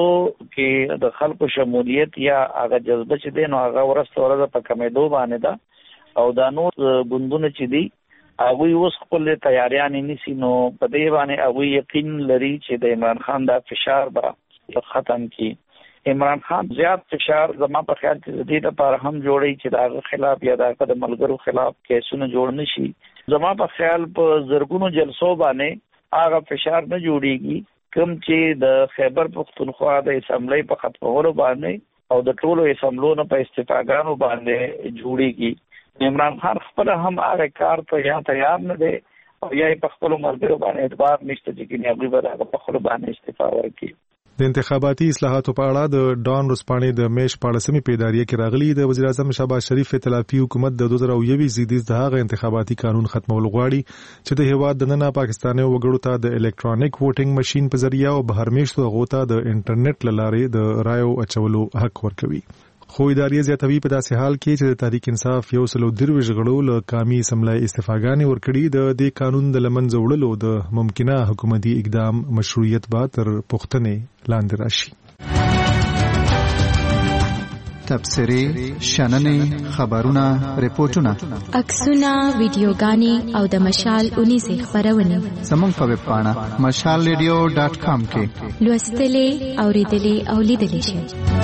کې د خلکو شمولیت یا هغه جذبه چې دی نو هغه ورسته ورځ په کمیدو باندې ده او دا نور ګوندونه چې دي هغه اوس خپل تیاریان نیسي نو په دې باندې هغه یقین لري چې د عمران خان دا فشار به ختم کی. عمران خان زیات فشار زما په خیال کې د دې لپاره هم جوړي چې داغه خلاف یا داغه د ملګرو خلاف کیسونه جوړ نشي. زما په خیال په زرګونو جلسو باندې هغه فشار نه جوړيږي کوم چې د خیبر پختونخوا د اسمبلی په ختمولو باندې او د ټولو اسمبلونو په استفاګانو باندې جوړیږي. عمران خان خپل هم هغه کار ته یا تیار نه دی او یا په خپل مرګ باندې اعتبار نشته چې کینه به هغه په خپل باندې استفاده وکړي. د انتخاباتي اصلاحاتو په اړه د ډان رسپانې د میش پاړسمې پیداریه کې راغلي د وزیر اعظم شهباز شریف ائتلافي حکومت د دوه زره یو زیږدیز د هغه انتخاباتي قانون ختمول غواړي چې د هیواد د نننه پاکستاني وګړو ته د الکترونیک ووټینګ ماشين په ذریعہ او بهر میشتو غوته د انټرنیټ لارې د رایو اچولو حق ورکوي. خو ادارې زیاتوي په داسې حال کې چې د تحریک انصاف یو سلو درویش غړو له قامي اسمبلی استفاګانې ورکړي د دې قانون د لمنځه وړلو د ممکنه حکومتي اقدام مشروعیت به تر پوښتنې لاندې راشي. تبصرې شننې خبرونه ریپورتونه عکسونه ویډیوګانې او د مشال اونیزې خبرونه زموږ په ویب پاڼه مشال ریډیو ډاټ کام کې لوستلې اوریدلې او لیدلې شئ.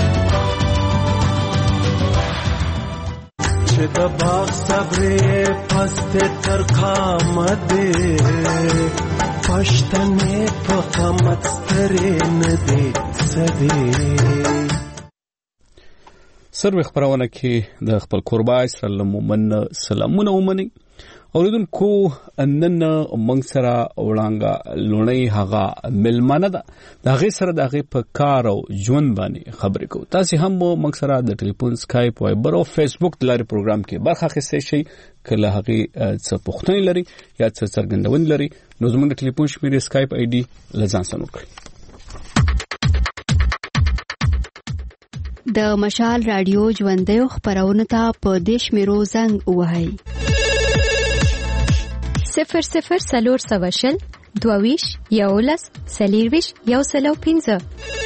چې د باغ صبرې پست ترخه مده پښتنې په قامت سترې نه دي سدي سروي خبرونه کې د خپل قربای سلام ومن سلامونه ومني اوریدونکو نن موږ سره وړانګه لونی هغه ملمنه ده د هغه سره د هغه په کار او ژوند باندې خبرې کوو. تاسو هم موږ سره د ټلیفون سکایپ وایبر او فیسبوک لاري پروګرام کې برخه اخیستئ شئ. کله هغه څه پوښتنې لري یا څه څرګندونه لري نو زموږ د ټلیفون شمیرې سکایپ آی ډي لزان سره وکړئ. د مشال رادیو ژوندۍ خبرونه ته په دیش میرو زنګ وهاي صفر صفر سلور سواشل دوویش یولس سلیرویش یو سلو پینزه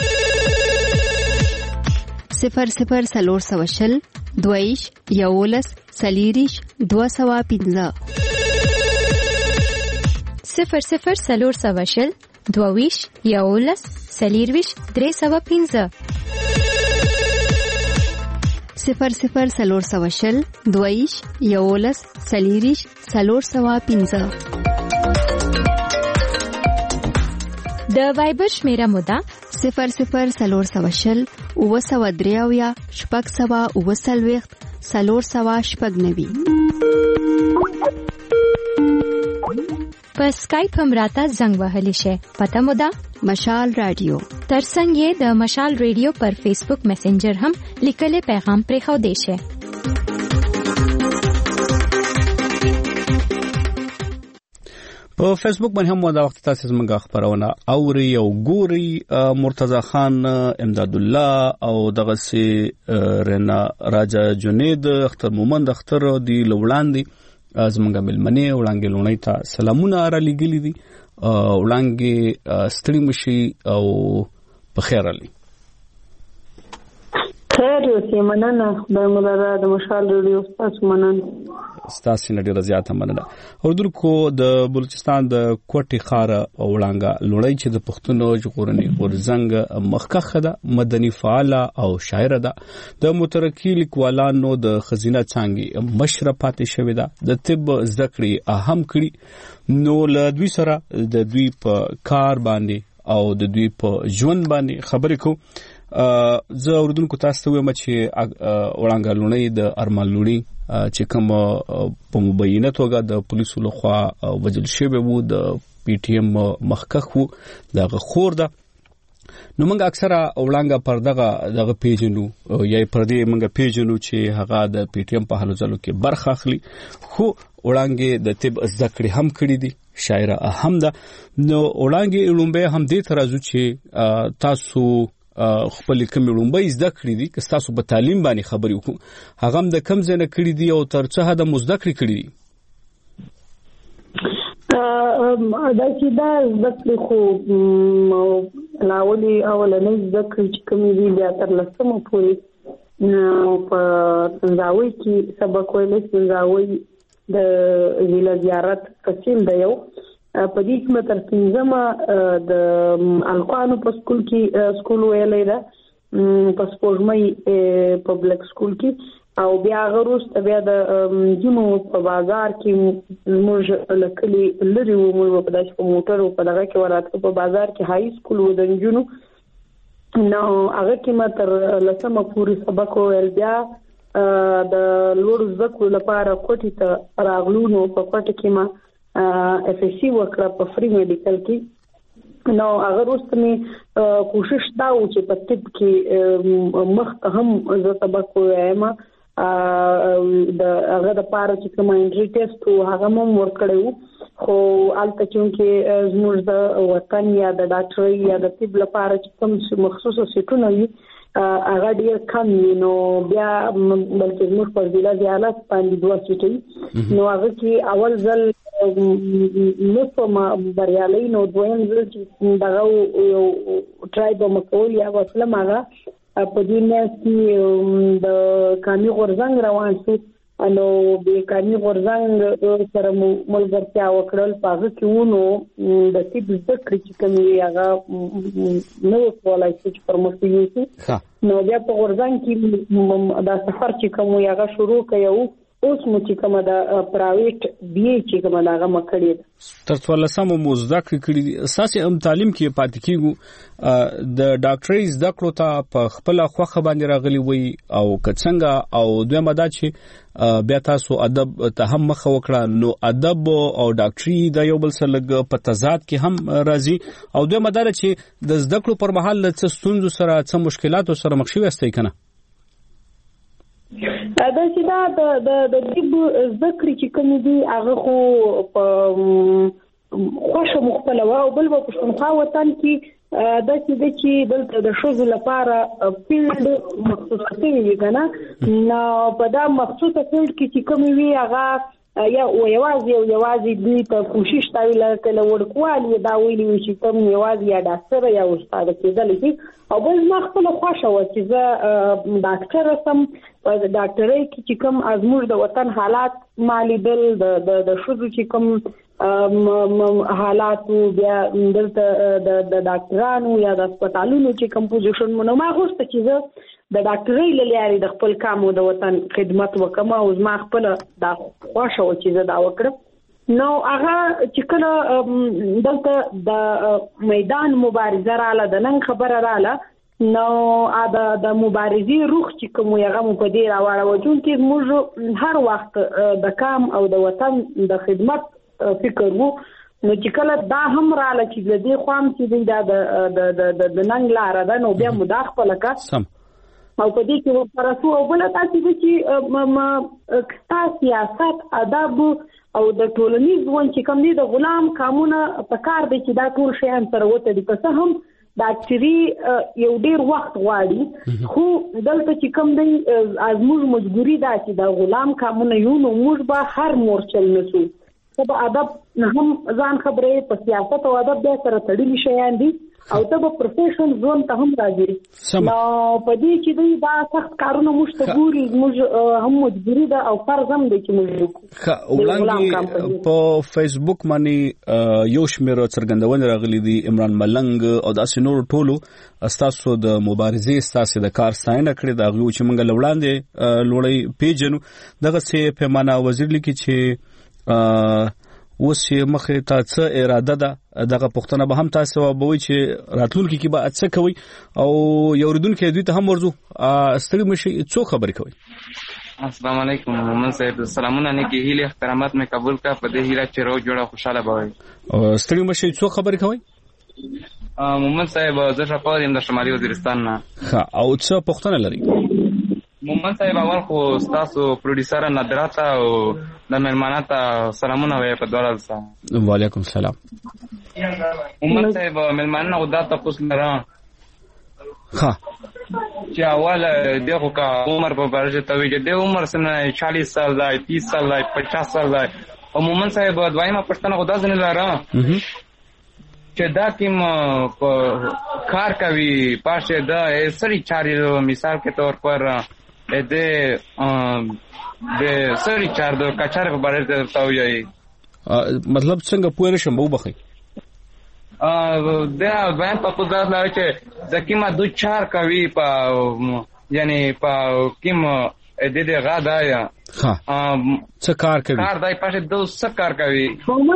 صفر صفر سلور سواشل دوویش یولس سلیریش دو سوا پینزه صفر صفر سلور سواشل دوویش یولس سلیرویش درې سوا پینزه صفر صفر سلور سواشل دویش یولس سلیریش سلور سوا پینزه. د وایبر شمیره مودا صفر صفر سلور سواشل اوه سوا دریاویا شپږ سوا اوه سلویخت سلور سوا شپږ نوي. په سکایپ هم راته زنګ وهلی شي. پته مو ده مشال رادیو. ترڅنګ یې د مشال رادیو پر فیسبوک میسنجر هم لیکلي پیغام پرې خو دی شي. په فیسبوک باندې هم دا وخت تاسو زموږ خبرونه اوري او ګوري. مرتضی خان امداد الله او دغه سي رنا راجا جنید اختر مومند اختر دی لوړاندي زمونږ ملمنې وړانګې لونی ته سلامونه را لګلې دي. وړانګې ستړي مشي او په خیر علي خیر اوسې مننه د مولانا د مشال رادیو تاسو مننه ستاسو نه ډیره زیاته مننه. اوردونکو د بلوچستان د کوټي خاره وړانګه لونی چې د پښتون ژغورنې غورځنګ مخکخه ده مدني فعاله او شاعره ده د مترقي لیکوالانو د خزینه څنګه مشره پاتې شوې ده د طب زکړې اهم کړي نو له دوی سره د دوی په کار باندې او د دوی په ژوند باندې خبرې کو. زه اوردونکو تاسو ته وایم چې وړانګه لونی د ارمان لونی چې کوم په مبینه توګه د پولیسو لخوا وجل شوی وو د پی ټی ایم مخکخ وو دغه خور ده. نو موږ اکثره وړانګه پر دغه دغه پیجنو یا پر دې موږ پیجنو چې هغه د پی ټی ایم په حالو ځلو کې برخه اخلي خو وړانګه د طب ذکر هم کړی دي شاعره هم ده. نو وړانګه لومبه هم دې ترازو چې تاسو خپل کوم لومبه زده کړی دي که تاسو په تعلیم باندې خبرې وکړو هغه هم د کم ځای نه کړی دي او تر څه حد مزدکړي کړی دي. دا چې دا زده خو لاولي اولنې زده کړې چې کومې دي بیا تر لسمه پورې په تنزاوي کې سبق ویل تنزاوي د ضلع زیارت تحصیل دی یو په دې کې تر پنځمه د القانو په سکول کې سکول ویلې ده په سپوږمۍ پبلک سکول کې او بیا غروست بیا د جنو په بازار کې موږ لکلي لري و موږ په داش په موټر په دغه کې ورات په بازار کې هاي سکول و د جنو نو هغه کې ما تر لسمه پوری سبق ویل بیا د لوړ زده کړو لپاره کوټې ته راغلو نو په کوټه کې ما اف اس سی وکړه په فری میډیکل کې نو هغه وروسته می کوشش دا و چې په طب کې مخ هم زه سبق وایم د هغه د پاره چې کوم انټری ټیسټ هغه مو ورکړو خو البته چې زموږ د وطن یا د ډاکټرۍ یا د طب لپاره چې کوم مخصوص سیټونه وي هغه ډیر کم نو بیا بلکې زموږ په ضلع زیالت باندې دوه سیټي نو هغه کې اول ځل نو په بریالي نو دویم ځل چې دغه ټرای به مکول یا وسله ماغه په دې میاشت کې د کامي غورځنګ روان شو نو د کامي غورځنګ سره ملګرتیا وکړل په هغه کې ونو د طب زده کړې چې کومې هغه نو کولای شي چې پرمخ یوسي نو بیا په غورځنګ کې دا سفر چې کوم هغه شروع کړو اوس مو چې کومه د پرایویټ بی چې کومه هغه مکړی تر څوارلسمه مو زده کړې اساسي ام تعلیم کې پاتې کیږو د ډاکټرۍ زده کړو ته په خپل خوخه باندې راغلی وي او کڅنګ او دویمه دا چې بیا تاسو ادب ته هم مخه وکړه نو ادب او ډاکټرۍ د یو بل سره لګ په تضاد کې هم راځي او دویمه دا چې د زده کړو پر مهال څه ستونزو سره څه مشکلاتو سره مخ شوي استئ کنه دا چې دا د د د طب زده کړې چې کوم دي هغه خو په خوښه مختلفه او بل په پښتونخوا وطن کې دا چې د چې دلته د ښځو لپاره فیلډ مخصوص کړی وي کنه نو په دا مخصوصه فیلډ کې چې کوم وي هغه یا یوازې او یوازې دوی ته کوشش کوي لکه ورکوالي دا ویلي وي چې کوم یوازې یا ډاکټر یا استاد کېدل شي او بل ما خپل خوښه و چې زه ډاکټر سم په ډاکټرۍ کې چې کوم ازموږ د وطن حالات مالیدل د د شوزو چې کوم حالات بیا دلته د ډاکټرانو یا د هسپتالونو چې کوم پوزیشن مونږ ما غوښته چې زه د ډاکټرۍ لارې د خپل کام او د وطن خدمت وکم او زما خپل د خوښه و چې زه دا وکړم نو هغه چې کله دلته د میدان مبارزه رااله د نن خبره رااله نو دا د مبارزې روح چې کوم هغه مو په دې راوړو چې موږ هر وخت د کام او د وطن د خدمت فکر وو نو چې کله دا هم رااله چې د دې خوام چې دا د د د نن لار ده نو بیا مداخله کا او په دې کې ورسو او بل تاسو چې تا سیاست ادب او د ټولنیز ژوند چې کوم دي د غلام قانون په کار دي چې دا ټول شیان سره وته دي که څه هم ډاکټري یو ډیر وخت غواړي خو دلته چې کوم دی ازموږ مجبوری ده چې د غلام قانون یو نو موږ به هر مورچل نسو په ادب هم ځان خبرې په سیاست او ادب به سره تړلي شیان دي او ته په پروفیشن زون ته هم راځي نو په دې چې دوی دا سخت کارونه موږ ته ګوري موږ هم مجبوری ده او فرض هم دی چې موږ وکړو وړاندې په فیسبوک باندې یو شمېر څرګندونې راغلي دي عمران ملنګ او داسې نور ټولو استاسو د مبارزې استاسو د کار ستاینه کړې دا غو چې موږ لوړاندې لوړی پیجنو دغه سه پیمانه وزیر لیکي چې اوس چې مخه ته څه اراده ده دغه پښتنه به هم تاسو وبوي چې راتلونکي کې به څه کوي او یو ردونکو دوی ته هم ورزو ستړي مشي څو خبرې کوي السلام علیکم مومن صاحب سلامونه نه کې هیله احترامات مې قبول کا په دې هیله چې رو جوړه خوشاله بوي ستړي مشي څو خبرې کوي مومن صاحب زه شپه دیم د شمالي وزیرستان نه ها او څه پښتنه لري مومن صاحب اول خو تاسو پروډوسر ندراته او د مهمانانو ته سلامونه وایي په دواړو سره وعلیکم السلام مومن صاحب مهمانانو دا تاسو لره ها چې اول دغه کا عمر په برجه ته ویل د عمر سره چالیس سال دی تیس سال دی پچاس سال دی او مومن صاحب دویمه پښتنه خدا ځنه لاره چې دا کوم کار کوي پاشه دا سری چاري مثال کے طور پر د د سری چار د کچاره په باره ته تاوي مطلب څنګه پوهه شم وو بخي ا دا باندې په قدرت لري چې د کیما دوه چار کوي په یعنی په کیم د دې غاده یا ها څه کار کوي کار دای پاشه دوه څه کار کوي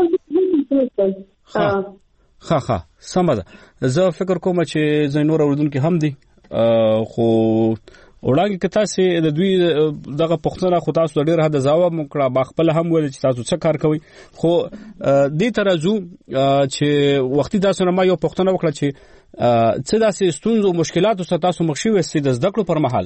ها ها ها سم ده زه فکر کوم چې زینور اوردونکو هم دي خو وړاندې کته سي د دوی دغه پښتنه خو تاسو ډیر حد ځواب مکړه با خپل هم ول چې تاسو څه کار کوي خو دې ترازو چې وختي تاسو نه ما یو پښتنه وکړه چې څه داسې ستونزو مشکلاتو سره تاسو مخ شوي سي د زده کړو پر مهال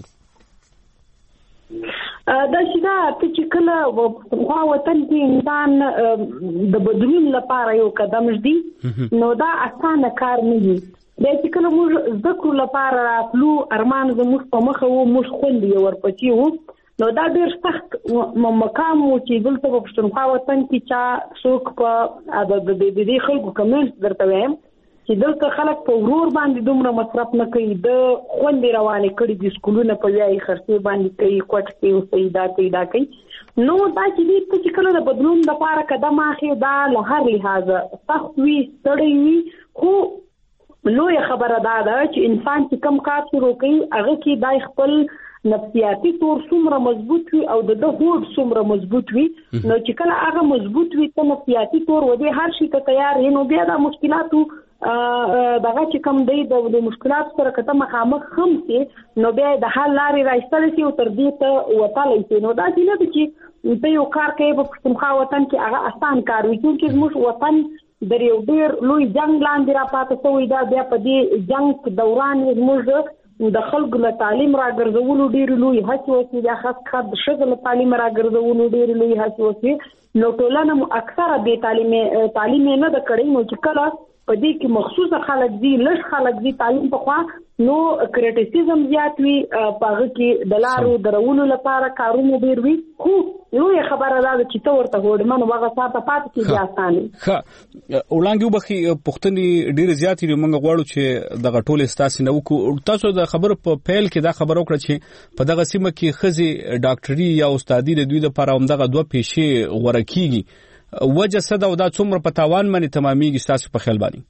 دا چې دا چې کله خو وطن کې انسان د بدلون لپاره یو قدم ږدي نو دا اسانه کار نه دی دا چې کله موږ ذکر لپاره راتلو ارمان زموږ په مخه وو موږ خوندي ورپچی وو نو دا ډېر سخت مقام وو چې دلته په پښتونخوا وطن کې چا څوک په د دې خلکو کمنټ درته وایم چې دلته خلک په ورور باندې دومره مصرف نه کوي د خوندې روانې کړي د سکولونه په ویاي خرڅې باندې کوي کوټ کې اوسې دا کوي دا کوي نو دا چې دې ته چې کله د بدلون لپاره قدم اخلي دا له هر لحاظه سخت وي ستړی وي خو لوی خبره دا ده چې انسان چې کم کار شروع کوي هغه کې دای خپل نفسیاتي طور څومره مضبوط وي او د د هوډ څومره مضبوط وي نو چې کله هغه مضبوط وي ته نفسیاتي طور ودی هر شي ته تیار یې نو بیا د مشکلاتو دغه چې کم دی د مشکلات سره کته مخامخ هم سي نو بیا د حل لارې راځل شي او تر دې ته وتاله شي نو دا چې چې په یو کار کې په پښتونخوا وطن کې هغه آسان کار وي چې موږ وطن د یو ډیر لوی جنگ لاندې را پاتې شوی دا بیا په دې جنگ دوران موږ د خلکو له تعلیم راګرځولو ډیر لوی هڅه وکړي د خاص خاص د شغل تعلیم راګرځولو ډیر لوی هڅه وکړي نو ټولنه اکثره به تعلیم تعلیم نه د کړي نو چې کله په دې کې مخصوصه خلک دي لږ خلک دي تعلیم په خوا نو کریټیسیزم زیات وي پاغه کې د لارو درولو لپاره کارونه ډیر وي خو لوی خبره ده چې ته ورته هوډمن وغه ساته پات کې ځاسانه ښه وړاندې وبخي پښتني ډیر زیات دي موږ غواړو چې دغه ټول استاسي نو تاسو د خبرو په پیل کې دا خبر وکړه چې په دغه سیمه کې خزي ډاکټري یا استادي د دوی لپاره هم دغه دوه پیښې غوړه کیږي وجه صدا او دا څومره په تاوان باندې تمامېږي تاسو په خیال باندې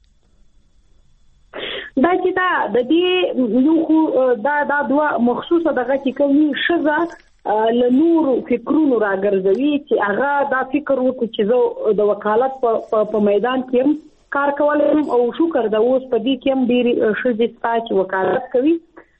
دا چې دا د دې یو خو دا دا دوه مخصوصه دغه چې کوي شزه له نورو فکرونو راګرځوي چې هغه دا فکر وکړي چې زه د وکالت په میدان کې کار کولم او شکر دا اوس په دې کې هم ډېری شزه ستاسو وکالت کوي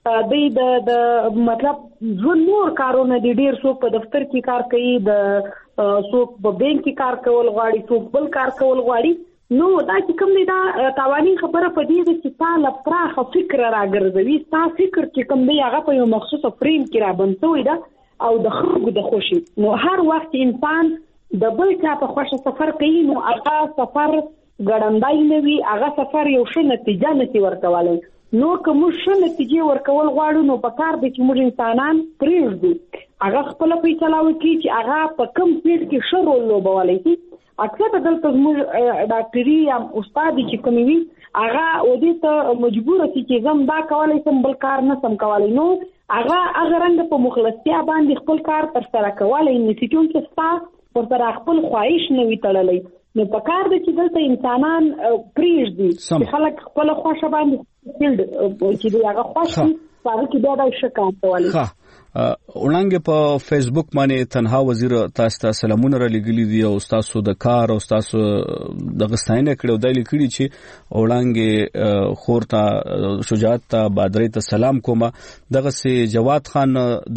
د د مطلب ځون نور کارونه د ډیر څوک په دفتر کې کار کوي د څوک په بانک کې کار کول غواړي څوک بل کار کول غواړي نو دا چې کوم دی دا تاوانی خبره په دې چې تاسو پراخه فکر راګرځوي تاسو فکر چې کوم دی هغه په یو مخصوصه فریم کې را بنځوي دا او د خلکو د خوشي نو هر وخت انسان د بل چا په خوښه سفر کوي نو هغه سفر ګړندای نه وي هغه سفر یو ښه نتیجه نشي ورکولای نو کوم ښه نتیجه ورکول غواړو نو په کار دي چې موږ انسانان پریږدو هغه خپل په چلاوي کې چې هغه په کم پیټ کې ښه رول لوبولای شي اکثر دلته موږ ډاکټري یا استاد چې کومي وي هغه ودې ته مجبور شي چې زم دا کولای سم بل کار نه سم کولای نو هغه هغه رنګ په مخلصتیا باندې خپل کار تر سره کولای نشي چې تاسو ورته خپل خواهش نه وي تړلای نو په کار دي چې دلته انسانان پریږدي خلک خپل خوښه باندې فیلډ چې هغه خوښي هغه کې بیا د شکایت کولای وړاندې په فیسبوک باندې تنها وزیر تاسو ته سلامونه را لګلی دي او تاسو د کار او تاسو د غستاینه کړو د لیکلي چې وړاندې خورته شجاعت ته بادرې ته سلام کوم دغه سي جواد خان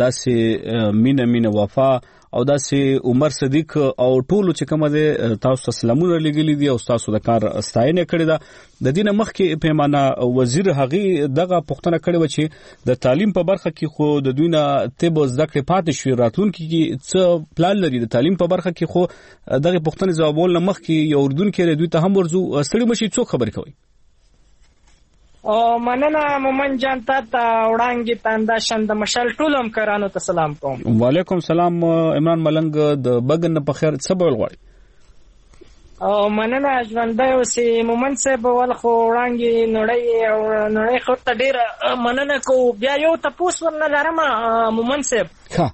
داسې مینه مینه وفا او داسې عمر صدیق او ټولو چې کومه ده تاسو ته سلامونه لګلی دي او تاسو د کار ستاینه کړې ده د دینه مخکې پیمانه وزیر هغي دغه پښتنه کړې و چې د تعلیم په برخه کې خو د دوی نه طب زده کړې پاتې شوی راتلونکي کې څه پلان لري د تعلیم په برخه کې خو دغه پښتنه جوابول نه مخکې یو اردن کې دوی ته هم ورزو ستړي مشي څوک خبر کوي او مننه مومن جان ته وړاندې تاندا شند مشال ټولم کرانو ته سلام کوم وعلیکم سلام عمران ملنګ د بغن په خیر څه بول غواړي او مننه ژوندۍ اوسې مومن صاحب ول خو وړاندې نړۍ او نړۍ خو ته ډیر مننه کو بیا یو تاسو ورنه لرم مومن صاحب ها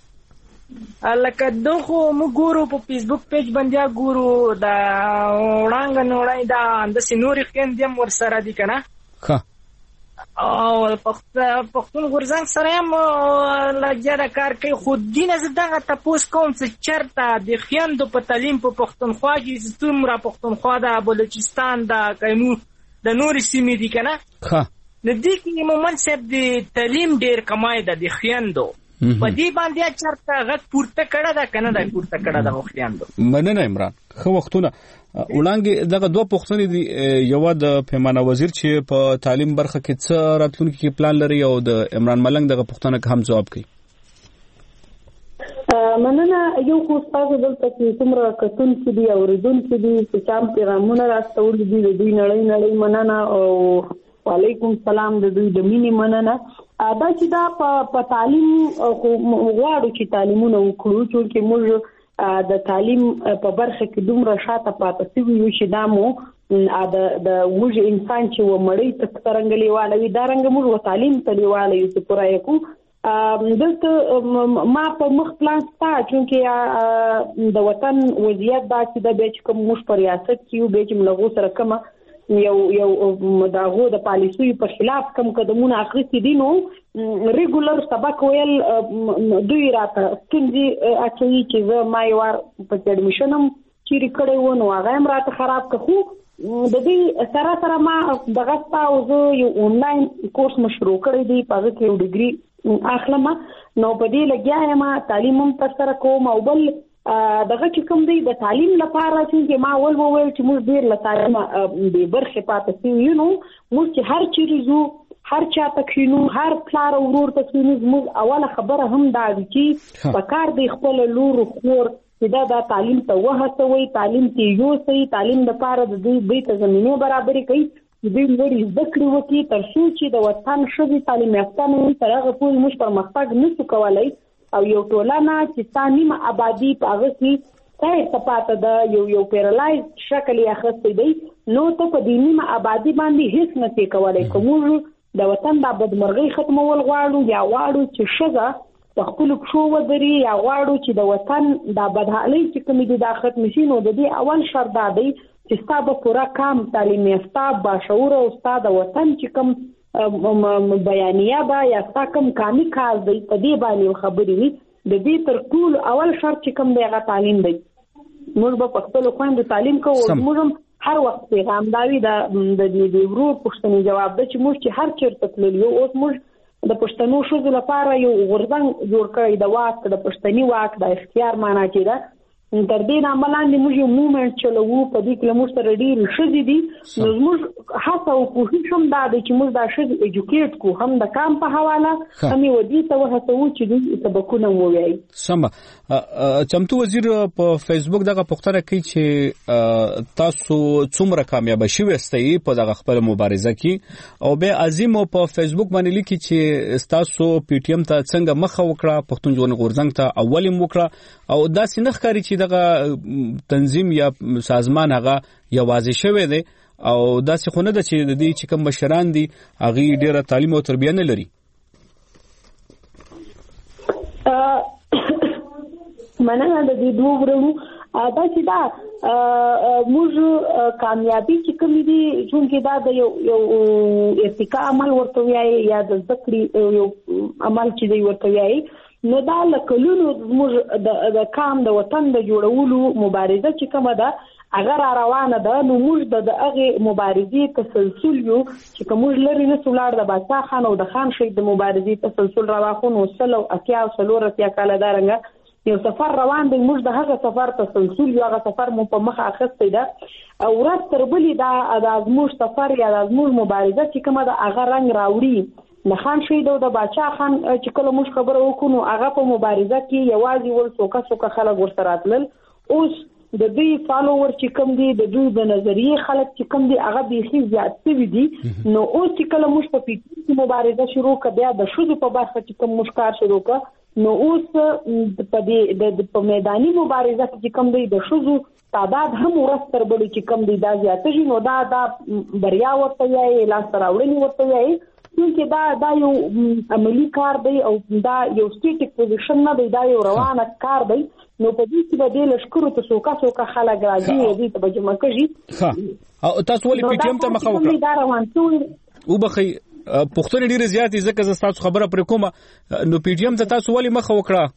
لکه دغه موږ ګورو په فیسبوک پیج باندې ګورو دا وړاندې نړۍ دا د سينوري خندم ور سره دي کنه ښه او پښتون غورځنګ سره هم لږه کار کوي خو دینه زدهغه تاسو کوم چې چرته د خیندو په تعلیم په پښتونخوا کې څومره پښتونخوا د بلوچستان د کیمو د نوري سیمې دي کنه ښه د دې کې مومن صاحب د تعلیم ډیر کمای د خیندو په دې باندې چرته غټ پورته کړه دا کنه دا پورته کړه د خیندو مننه عمران خو وختونه وړاندې دغه دوه پښتنې دي یو د پیمانه وزیر چې په تعلیم برخه کې څه راتلونکي کې پلان لري او د عمران ملنګ دغه پښتنه هم جواب کوي مننه یو خو تاسو دلته چې څومره کتون کې دی او ردون کې دي چې چام پیغامونه راستول دي د دوی نړۍ نړۍ مننه او وعلیکم سلام د دوی د مینې مننه دا چې دا په تعلیم غواړو چې تعلیمونه وکړو چې موږ د تعلیم په برخه کې دومره شاته پاتې شوی یو چې دا مو ا د د موږ انسان چې و مړی ته څنګه لیواله وي دا رنګ موږ و تعلیم ته لیواله یو چې پوره یو دلته ما په مخ پلان ستا چونکې د وطن وضعیت دا چې د بیچ کوم موږ په ریاست کې یو بیچ ملغو سره کومه یو یو داغو د پالیسیو په خلاف کوم قدمونه اخیستي دي نو ریګولر سبق ویل دوی راته ستونزې اچوي چې زه ما یو وار په اډمیشن هم چیرې کړی و نو هغه هم راته خراب که خو د دې سره سره ما دغه ستا او زه یو آنلاین کورس مشروع کړی دی په هغه کې یو ډیګري اخلم نو په دې لګیا یم تعلیم هم ترسره کوم او بل دغه چې کوم دی د تعلیم لپاره چې ما ول وویل چې موږ ډیر له تعلیم د برخې پاتې شو نو موږ چې هر چیرې زو هر چا تکینو هر پلار ورور تکینو موږ اوله خبره هم دا دي چې په کار د خپل لور خور دا د تعلیم ته وهڅوي تعلیم ته یو سي تعلیم لپاره د دې بیت زمينه برابرۍ کوي د دې لري ذکر وکي تر څو چې د وطن شوی تعلیم یافته نه تر هغه پورې موږ پرمختګ نشو کولای او یو ټولنه چې ثانیمه آبادی په هغه کې ځای صفات د یو یو پیرالایز شکل یې اخستې دی نو ته په دې نیمه آبادی باندې هیڅ نه کې کولای کوم د وطن د بدمرغۍ ختمول غواړو یا غواړو چې شګه په خپل پښو ودري یا غواړو چې د وطن د بدحالۍ چې کومې دي د ختم شي نو د دې اول شرط دا دی چې ستاسو پورا کام تعلیم یافته باشعور او ستاسو د وطن چې کوم بیانیه با یا ساکم کامی کار دی په دې باندې خبرې وي د دې تر ټول اول شرط چې کوم دی هغه تعلیم دی موږ په خپل خويند تعلیم کوو موږ هر وخت پیغام داوی د د دې ورو پښتني جواب د چې موږ چې هر چیرته تللی اوس موږ د پښتنو شوزو لپاره یو غورځنګ جوړ کړی د واک د پښتني واک د اختیار معنا کې ده تر دې نه عملاً موږ یو موومېنټ چلوو په دې کې موږ سره ډېر شذې دي نو موږ هڅه وکړو چې هم دا چې موږ دا شذ ایجوکیټ کو هم د کام په حواله هم یو دې ته وهڅو چې دوی سبقونه ووایي سم چمتو وزیر په فیسبوک دغه پوښتنه کوي چې تاسو څومره کامیاب شوي استئ په دغه خپل مبارزه کې او به عظیم په فیسبوک باندې لیکي چې تاسو پی ټی ایم ته څنګه مخه وکړه پښتون ژوند غورځنګ ته اولیم وکړه او دا سینخ کاری چې دغه تنظیم یا سازمان هغه یوازې شوی دی او دا څه خونه د چې د دې چې کوم مشران دي هغه ډیره تعلیم او تربیه نه لري مننه د دې دوه ورونو دا چې دا موږ کامیابی چې کوم دي چې دا د یو یو ارتقا عمل ورته وایي یا د ذکر یو عمل چې دی ورته وایي نو دا لکلونو موږ د کام د وطن د جوړولو مبارزه چې کومه ده اگر روانه ده نو موږ د هغه مبارزې تسلسل یو چې کوم لري نه څولار د باچا خان او د خان شهید د مبارزې تسلسل راوخو نو سلو اتیا او سلور اتیا کال دارنګ یو سفر روان دی موږ د هغه سفر تسلسل یو هغه سفر مو په مخه اخستې ده او ورځ تر بلې دا د ازموږ سفر یا د ازموږ مبارزه چې کومه ده هغه رنگ راوړي د خان شهید او د باچا خان چې کله موږ خبره وکړو نو هغه په مبارزه کې یوازې ول څوکا څوکا خلک ورسره راتلل اوس د دوی فالوور چې کوم دي د دوی د نظریه خلک چې کوم دي هغه بيخي زیات شوي دي نو اوس چې کله موږ په پیټي مبارزه شروع کړه بیا د شذو په برخه کې کوم مشکار شروع کړه نو اوس په دې د په میداني مبارزه کې کوم دي د شذو تعداد هم ورستر بلی چې کوم دي دا زیات شي نو دا دا بریا ورته یې لاس راوړنی ورته یې چې دا دا یو عملی کار دی او دا یو سټیټیک پوزیشن نه دی دا یو روانه کار دی نو په دې کې به د لشکرو ته څوکا څوکا خلک راځي دې ته به جمع کړي ها او تاسو ولې پی ټی ایم ته مخه وکړه دا روان شو او بخي پښتون ډیره زیاتې ځکه زه تاسو خبره پر کومه نو پی ټی ایم ته تاسو ولې مخه وکړه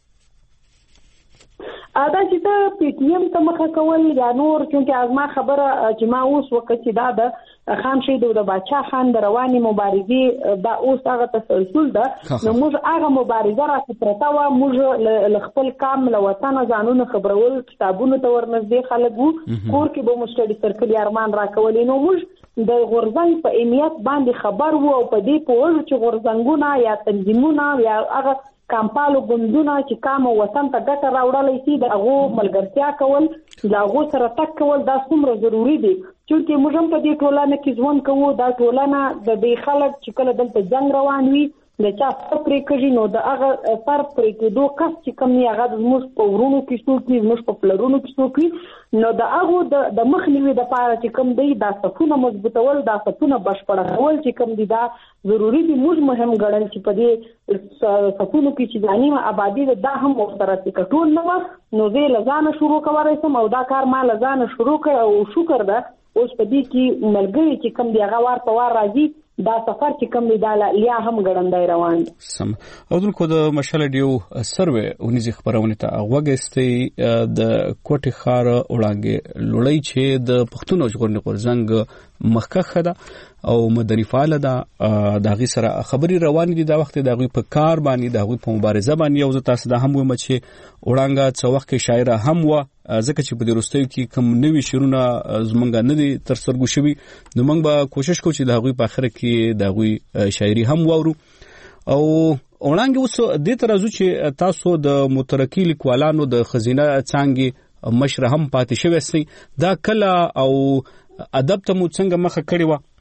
دا چې ته پی ټی ایم ته مخه کول یا نور چې ازما خبره چې ما اوس وخت چې دا د خان شهید او د باچا خان د رواني مبارزې دا اوس هغه تسلسل ده نو موږ هغه مبارزه راځي پرتا و موږ خپل کام له وطن ځانونه خبرول کتابونو ته ورنږدې خلک وو کور کې به مستډي سرکل ارمان راکولې نو موږ د غورځنګ په اهمیت باندې خبر وو او په دې په وجه چې غورځنګونه یا تنظیمونه یا هغه کمپالو ګوندونه چې کام وطن ته ګټه راوړلای شي د هغه ملګرتیا کول د هغه سره تک کول دا څومره ضروری دي چې موږ هم په دې ټولنه کې ژوند کوو دا ټولنه د دې خلک چې کله دلته جنگ روان وي د چا پرې کړي نو د هغه سر پرې کېدو کس چې کوم یې هغه زموږ په ورونو کې څوک دي زموږ په پلرونو کې څوک دي نو د هغه د مخنیوي دپاره چې کوم دی دا صفونه مضبوطول دا صفونه بشپړول چې کوم دي دا ضروري دي. موږ مهم ګڼل چې په دې صفونو کې چې ځاني آبادي دا هم ورسره ټول نه نو زه له ځانه شروع کولی شم او دا کار ما له ځانه شروع کړ او شکر ده اوس په دې کې ملګري چې کوم دی هغه وار په وار راځي دا سفر چې کوم دی دا لیا هم ګړندی روان دی. سم او دلته د مشال ډیو سروې ونیزي خبرونه ته وګستې د کوټي خار وړاندې لړۍ چې د پښتون ژغورنې غورځنګ مخکخه ده او مدني فعال ده د غي سره خبري روان دي دا وخت د غي په کار باندې د غي په مبارزه باندې او تاسو د هم و مچ وړاندې څو وخت کې شاعر هم و ځکه چې په دې وروستیو کې کوم نوې شعرونه زمونږ نه دي تر سترګو شوي نو موږ به کوشش کوو چې د هغوی په اخر کې د هغوی شاعري هم واورو او وړاندې اوس دې ته راځو چې تاسو د مترقي لیکوالانو د خزینه څانګې مشر هم پاتې شوی سئ دا کله او ادب ته مو څنګه مخه کړې وه؟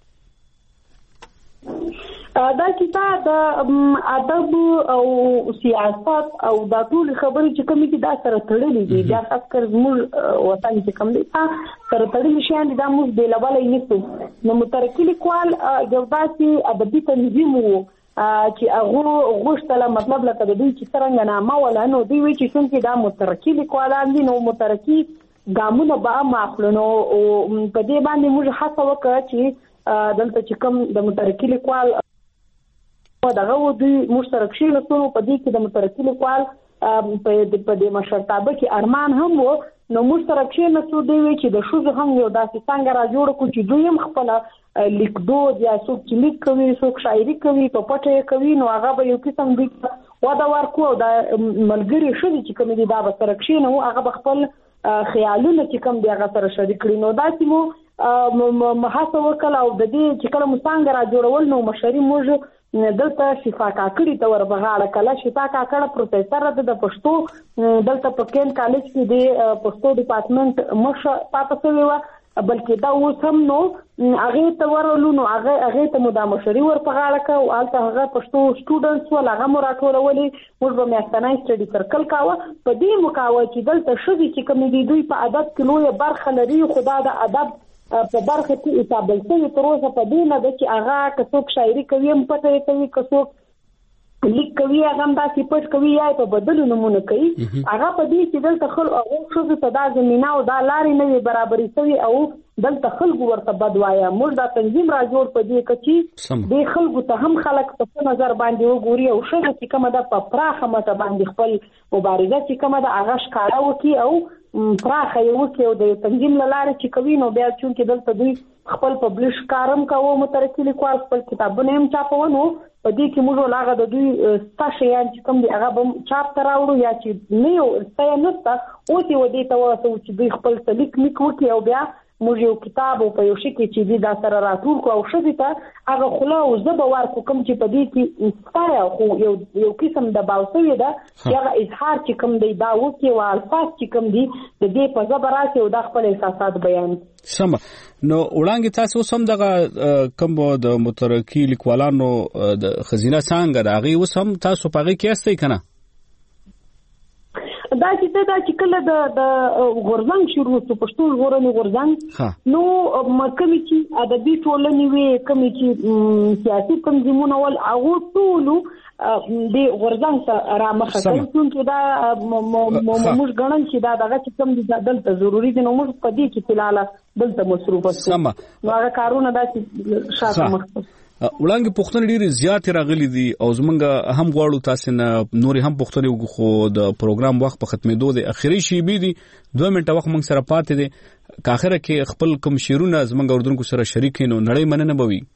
دا کیسه د ادب او سیاست او دا ټول خبرې چې کومې دي دا سره تړلې دي دا خاص کر زموږ وطن چې کوم دی سره تړلې شیان دي دا موږ بېلابله یې نیسو. نو مترقي لیکوال یو داسې ادبي تنظیم و چې هغه غوښتله مطلب لکه د دوی چې څرنګه نامه وله نو دوی وایي چې څومره دا مترقي لیکوالان دي نو مترقي ګامونه به هم اخلو نو په دې باندې موږ هڅه وکړه چې دلته چې کوم د مترقي لیکوال دغه و دوی مشترک شي نو په دې کې د مترقي لیکوال په دې مشرتابه کې ارمان هم و نو مشترک شي نو دوی وی چې د ښځو هم یو داسې څنګه را جوړ کړو چې دوی هم خپله لیکدود یا څوک چې لیک کوي څوک شاعري کوي په پټه یې کوي نو هغه به یو قسم دوی وده ورکړو او د ملګري ښځې چې کومې دي دا به سره کښېنو هغه به خپل خیالونه چې کوم دي هغه سره شریک کړي نو داسې مو هڅه وکړه او د دې چې کله مو څانګه را جوړول نو مشري موږ دلته شفا کاکړي ته ور بغاړه کله شفا کاکړه پروفیسور د پښتو دلته په کین کالج کې د پښتو ډپارټمنټ مشه پاتې شوی و بلکې دا اوس هم نو هغه ته ورولو نو هغه هغه ته مو د مشري ور بغاړه کا او الته هغه پښتو سټوډنټس ول هغه مو راټولولې موږ به میاشتنۍ سټډي سرکل کاوه په دې مکاوه چې دلته شوی چې کوم دي دوی په ادب کې لوی برخه لري خدا د ادب په برخه کې اتابل څه تر اوسه په دې نه ده چې هغه که څوک شاعري کوي هم پته کوي که څوک لیک کوي هغه هم داسې پټ کوي یا په بدلو نمونه کوي هغه په دې چې دلته خلک هغه ښځو ته دا زمینه او دا لارې نه وي برابرې شوي او دلته خلکو ورته بد وایه موږ دا تنظیم را جوړ په دې که چې دې خلکو ته هم خلک په څه نظر باندې وګوري او ښځه چې کومه ده په پراخه مټه باندې خپل مبارزه چې کومه ده هغه ښکاره وکړي او پراخه یې وکړي او د تنظیم له لارې چې کوي نو بیا چونکې دلته دوی خپل پبلش کار هم کوو مترقي لیکوال خپل کتابونه هم چاپوه نو په دې کې موږ هغه د دوی ستا شیان چې کوم دي هغه به چاپ ته راوړو یا چې نه یو ستا یې نشته اوس یې ودې ته ورسوو چې دوی خپل څه لیک لیک وکړي او بیا موږ یو کتاب او په یو شي کې چې دي دا سره راټول کړو او ښځې ته هغه خوله او زه به ورکړو کوم چې په دې کې ستا خو یو یو قسم دباو شوې ده چې هغه اظهار چې کوم دی دا وکړي او الفاظ چې کوم دي د دې په ژبه راشي او دا خپل احساسات بیان سمه نو وړاندې تاسو سم دغه کوم د مترقي لیکوالانو د خزینه څنګه د هغې اوس هم تاسو په هغې کې یاستئ که نه دا چې دا چې کله د د غورځنګ شروع شو پښتو ژغورنې غورځنګ نو کومې چې ادبي ټولنې وې کومې چې سیاسي تنظیمونه ول هغه ټولو د غورځنګ سره رامخه کړي چې دا موږ ګڼل چې دا دغه چې کوم دي دلته ضروري دي نو موږ په دې کې فلال دلته مصروف اوسو نو هغه کارونه دا چې شاته مخ وړاندې پوښتنې ډېرې زیاتې راغلي دي او زمونږ هم غواړو تاسې نه نورې هم پوښتنې وکړو خو د پروګرام وخت په ختمېدو دی اخري شیبې دي دوه منټه وخت موږ سره پاتې دی که اخره کې خپل کوم شعرونه زمونږ اردونکو سره شریک کړي نو نړۍ مننه به وي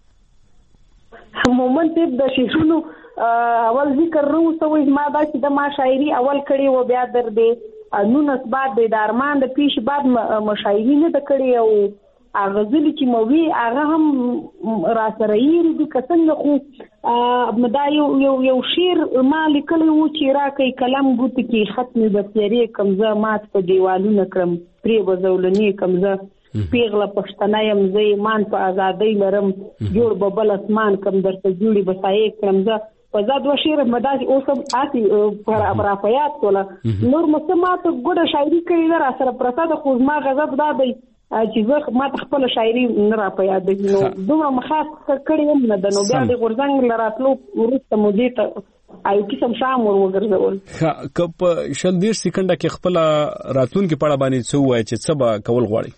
مومن صاحب د شعرونو اول ذکر نه وسوي ما دا چې د ما شاعري اول کړي و بیا در دې نونس بعد د ارمان د پیش بعد مشاعري نه د کړي او غزلی چې موي هغه هم را سره یې دي کڅنګ خو دا یو یو یو شعر ما لیکلی و چې راکې کلم ګوت کې ختمې بسیارې کمزه مات په دیوالونه کړم پرې بزولنی کمزه پیغله پښتنه یم زه ایمان په ازادۍ لرم جوړ به بل اسمان کم درته جوړي به سایې کړم زه په زه دوه شعر مداسې اوس هم هسې په رافیات کوله نور مو څه ماته ګوډه شاعري کړې ده راسره پرته ده خو زما غضب دا دی چې زه ماته خپله شاعري نه را په یادوي نو دومره مې خاص کړې هم نه ده نو بیا د غورځنګ له راتلو وروسته مو دې ته یو قسم شام ور وګرځول که په شل دېرش سکنډه کې خپله راتلونکي په اړه باندې څه ووایې چې څه به کول غواړئ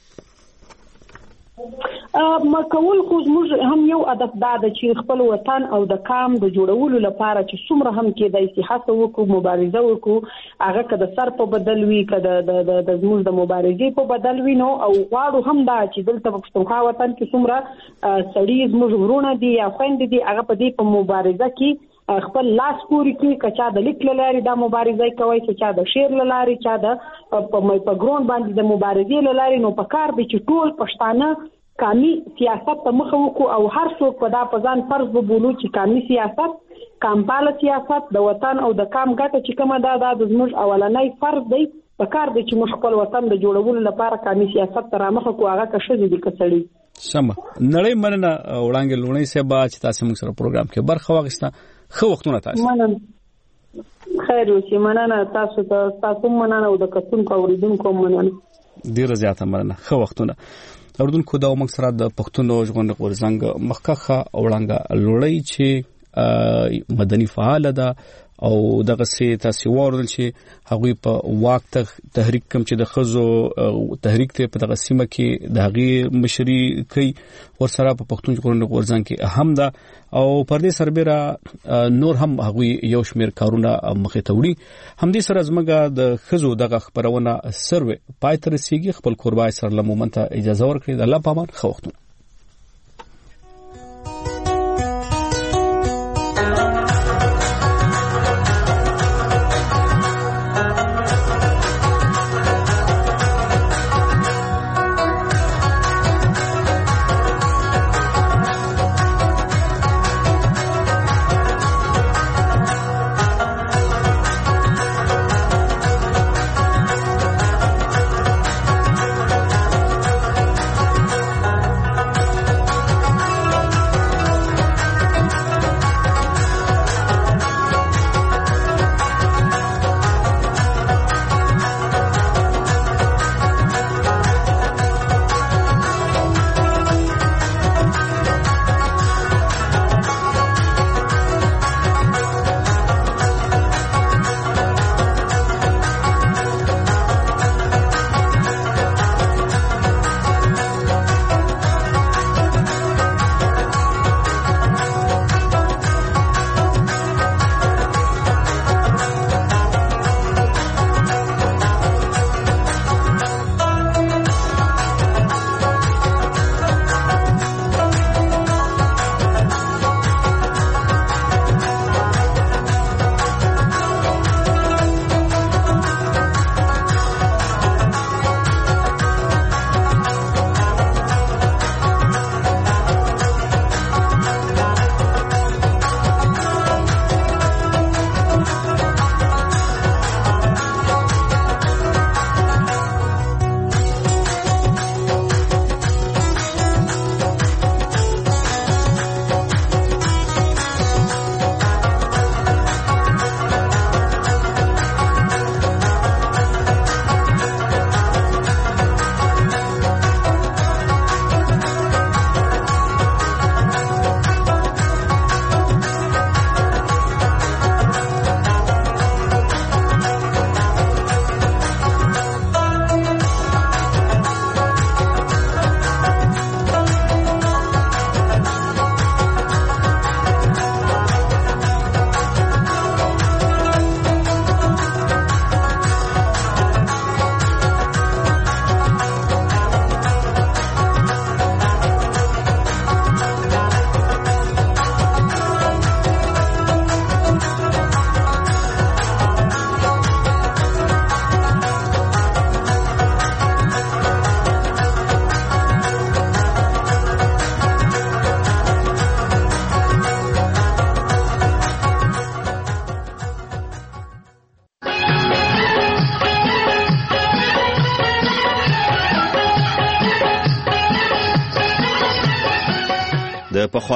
ما کول خو زموږ هم یو هدف دا ده چې خپل وطن او د کام د جوړولو لپاره چې څومره هم کېدای شي هڅه وکړو مبارزه وکړو هغه که د سر په بدل وي که د زموږ د مبارزې په بدل وي نو او غواړو هم دا چې دلته په پښتونخوا وطن کې څومره سړي زموږ ورونه دي یا خویندې دي هغه په دې په مبارزه کې خپل لاس پوري کې کچا د لیک لاري د مبارزې کوي چې چا د شعر لاري چا د په ګرون باندې د مبارزې لاري نو په کار دي چې ټول پښتانه کامي سیاست ته مخه وکړو او هر څوک په دا په ځان فرض وبولو چې کامي سیاست کامپاله سیاست د وطن او د کام ګټه چې کومه ده دا د زموږ اولنی فرض دی په کار دی چې موږ خپل وطن د جوړولو لپاره کامي سیاست ته رامخه کړو هغه که ښځې دي که سړي سمه نړۍ مننه وړانګې لوڼۍ صاحب چې تاسو موږ سره پروګرام کې برخه واخیسته ښه وختونه تاسو مننه خیر اوسې مننه تاسو ته تاسو مننه او د کتونکو اوریدونکو مننه ډیره زیاته مننه ښه وختونه اوردونکو دا موږ سره د پښتون ژغورنې غورځنګ مخکخه وړانګه لوړی چې مدني فعال ده او دغه سي تاسو ورول چې هغه په واک تحریک کم چې د خزو تحریک ته په دغه سیمه کې د هغه مشري کوي ور سره په پښتون ژغورنې غورځنګ کې اهم ده او پر دې سربېره نور هم هغه یو شمیر کارونه مخې ته وړي هم دې سره زمګه د خزو دغه خبرونه سروي پای تر سیږي خپل قربای سره لمومنت اجازه ورکړي د الله پامان خو وختونه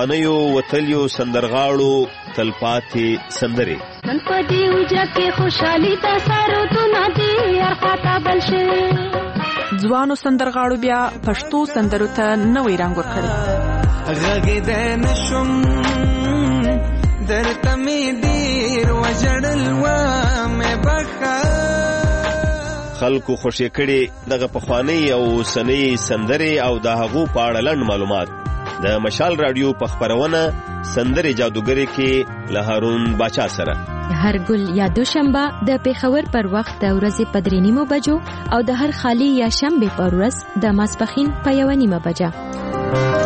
پخوانیو وتلیو سندرغاړو تلپاتې سندرې نن په دې وجه کې خوشحالي د سرودونه دي ارخواته بل شي ځوانو سندرغاړو بیا پښتو سندرو ته نوې رنګ ورکړی غږې د نشم درته مې ډېر وژړل ومې بخښه خلکو خوشې کړي دغه پخوانۍ او اوسنۍ سندرې او د هغو په اړه لنډ معلومات د مشال رادیو په خپرونه سندرې جادوګرې کې له هارون باچا سره هر ګل یا دوشنبه د پیښور پر وخت د ورځې په درې نیمو بجو او د هر خالی یا شنبه پر ورځ د ماسپښین په یو نیمه بجه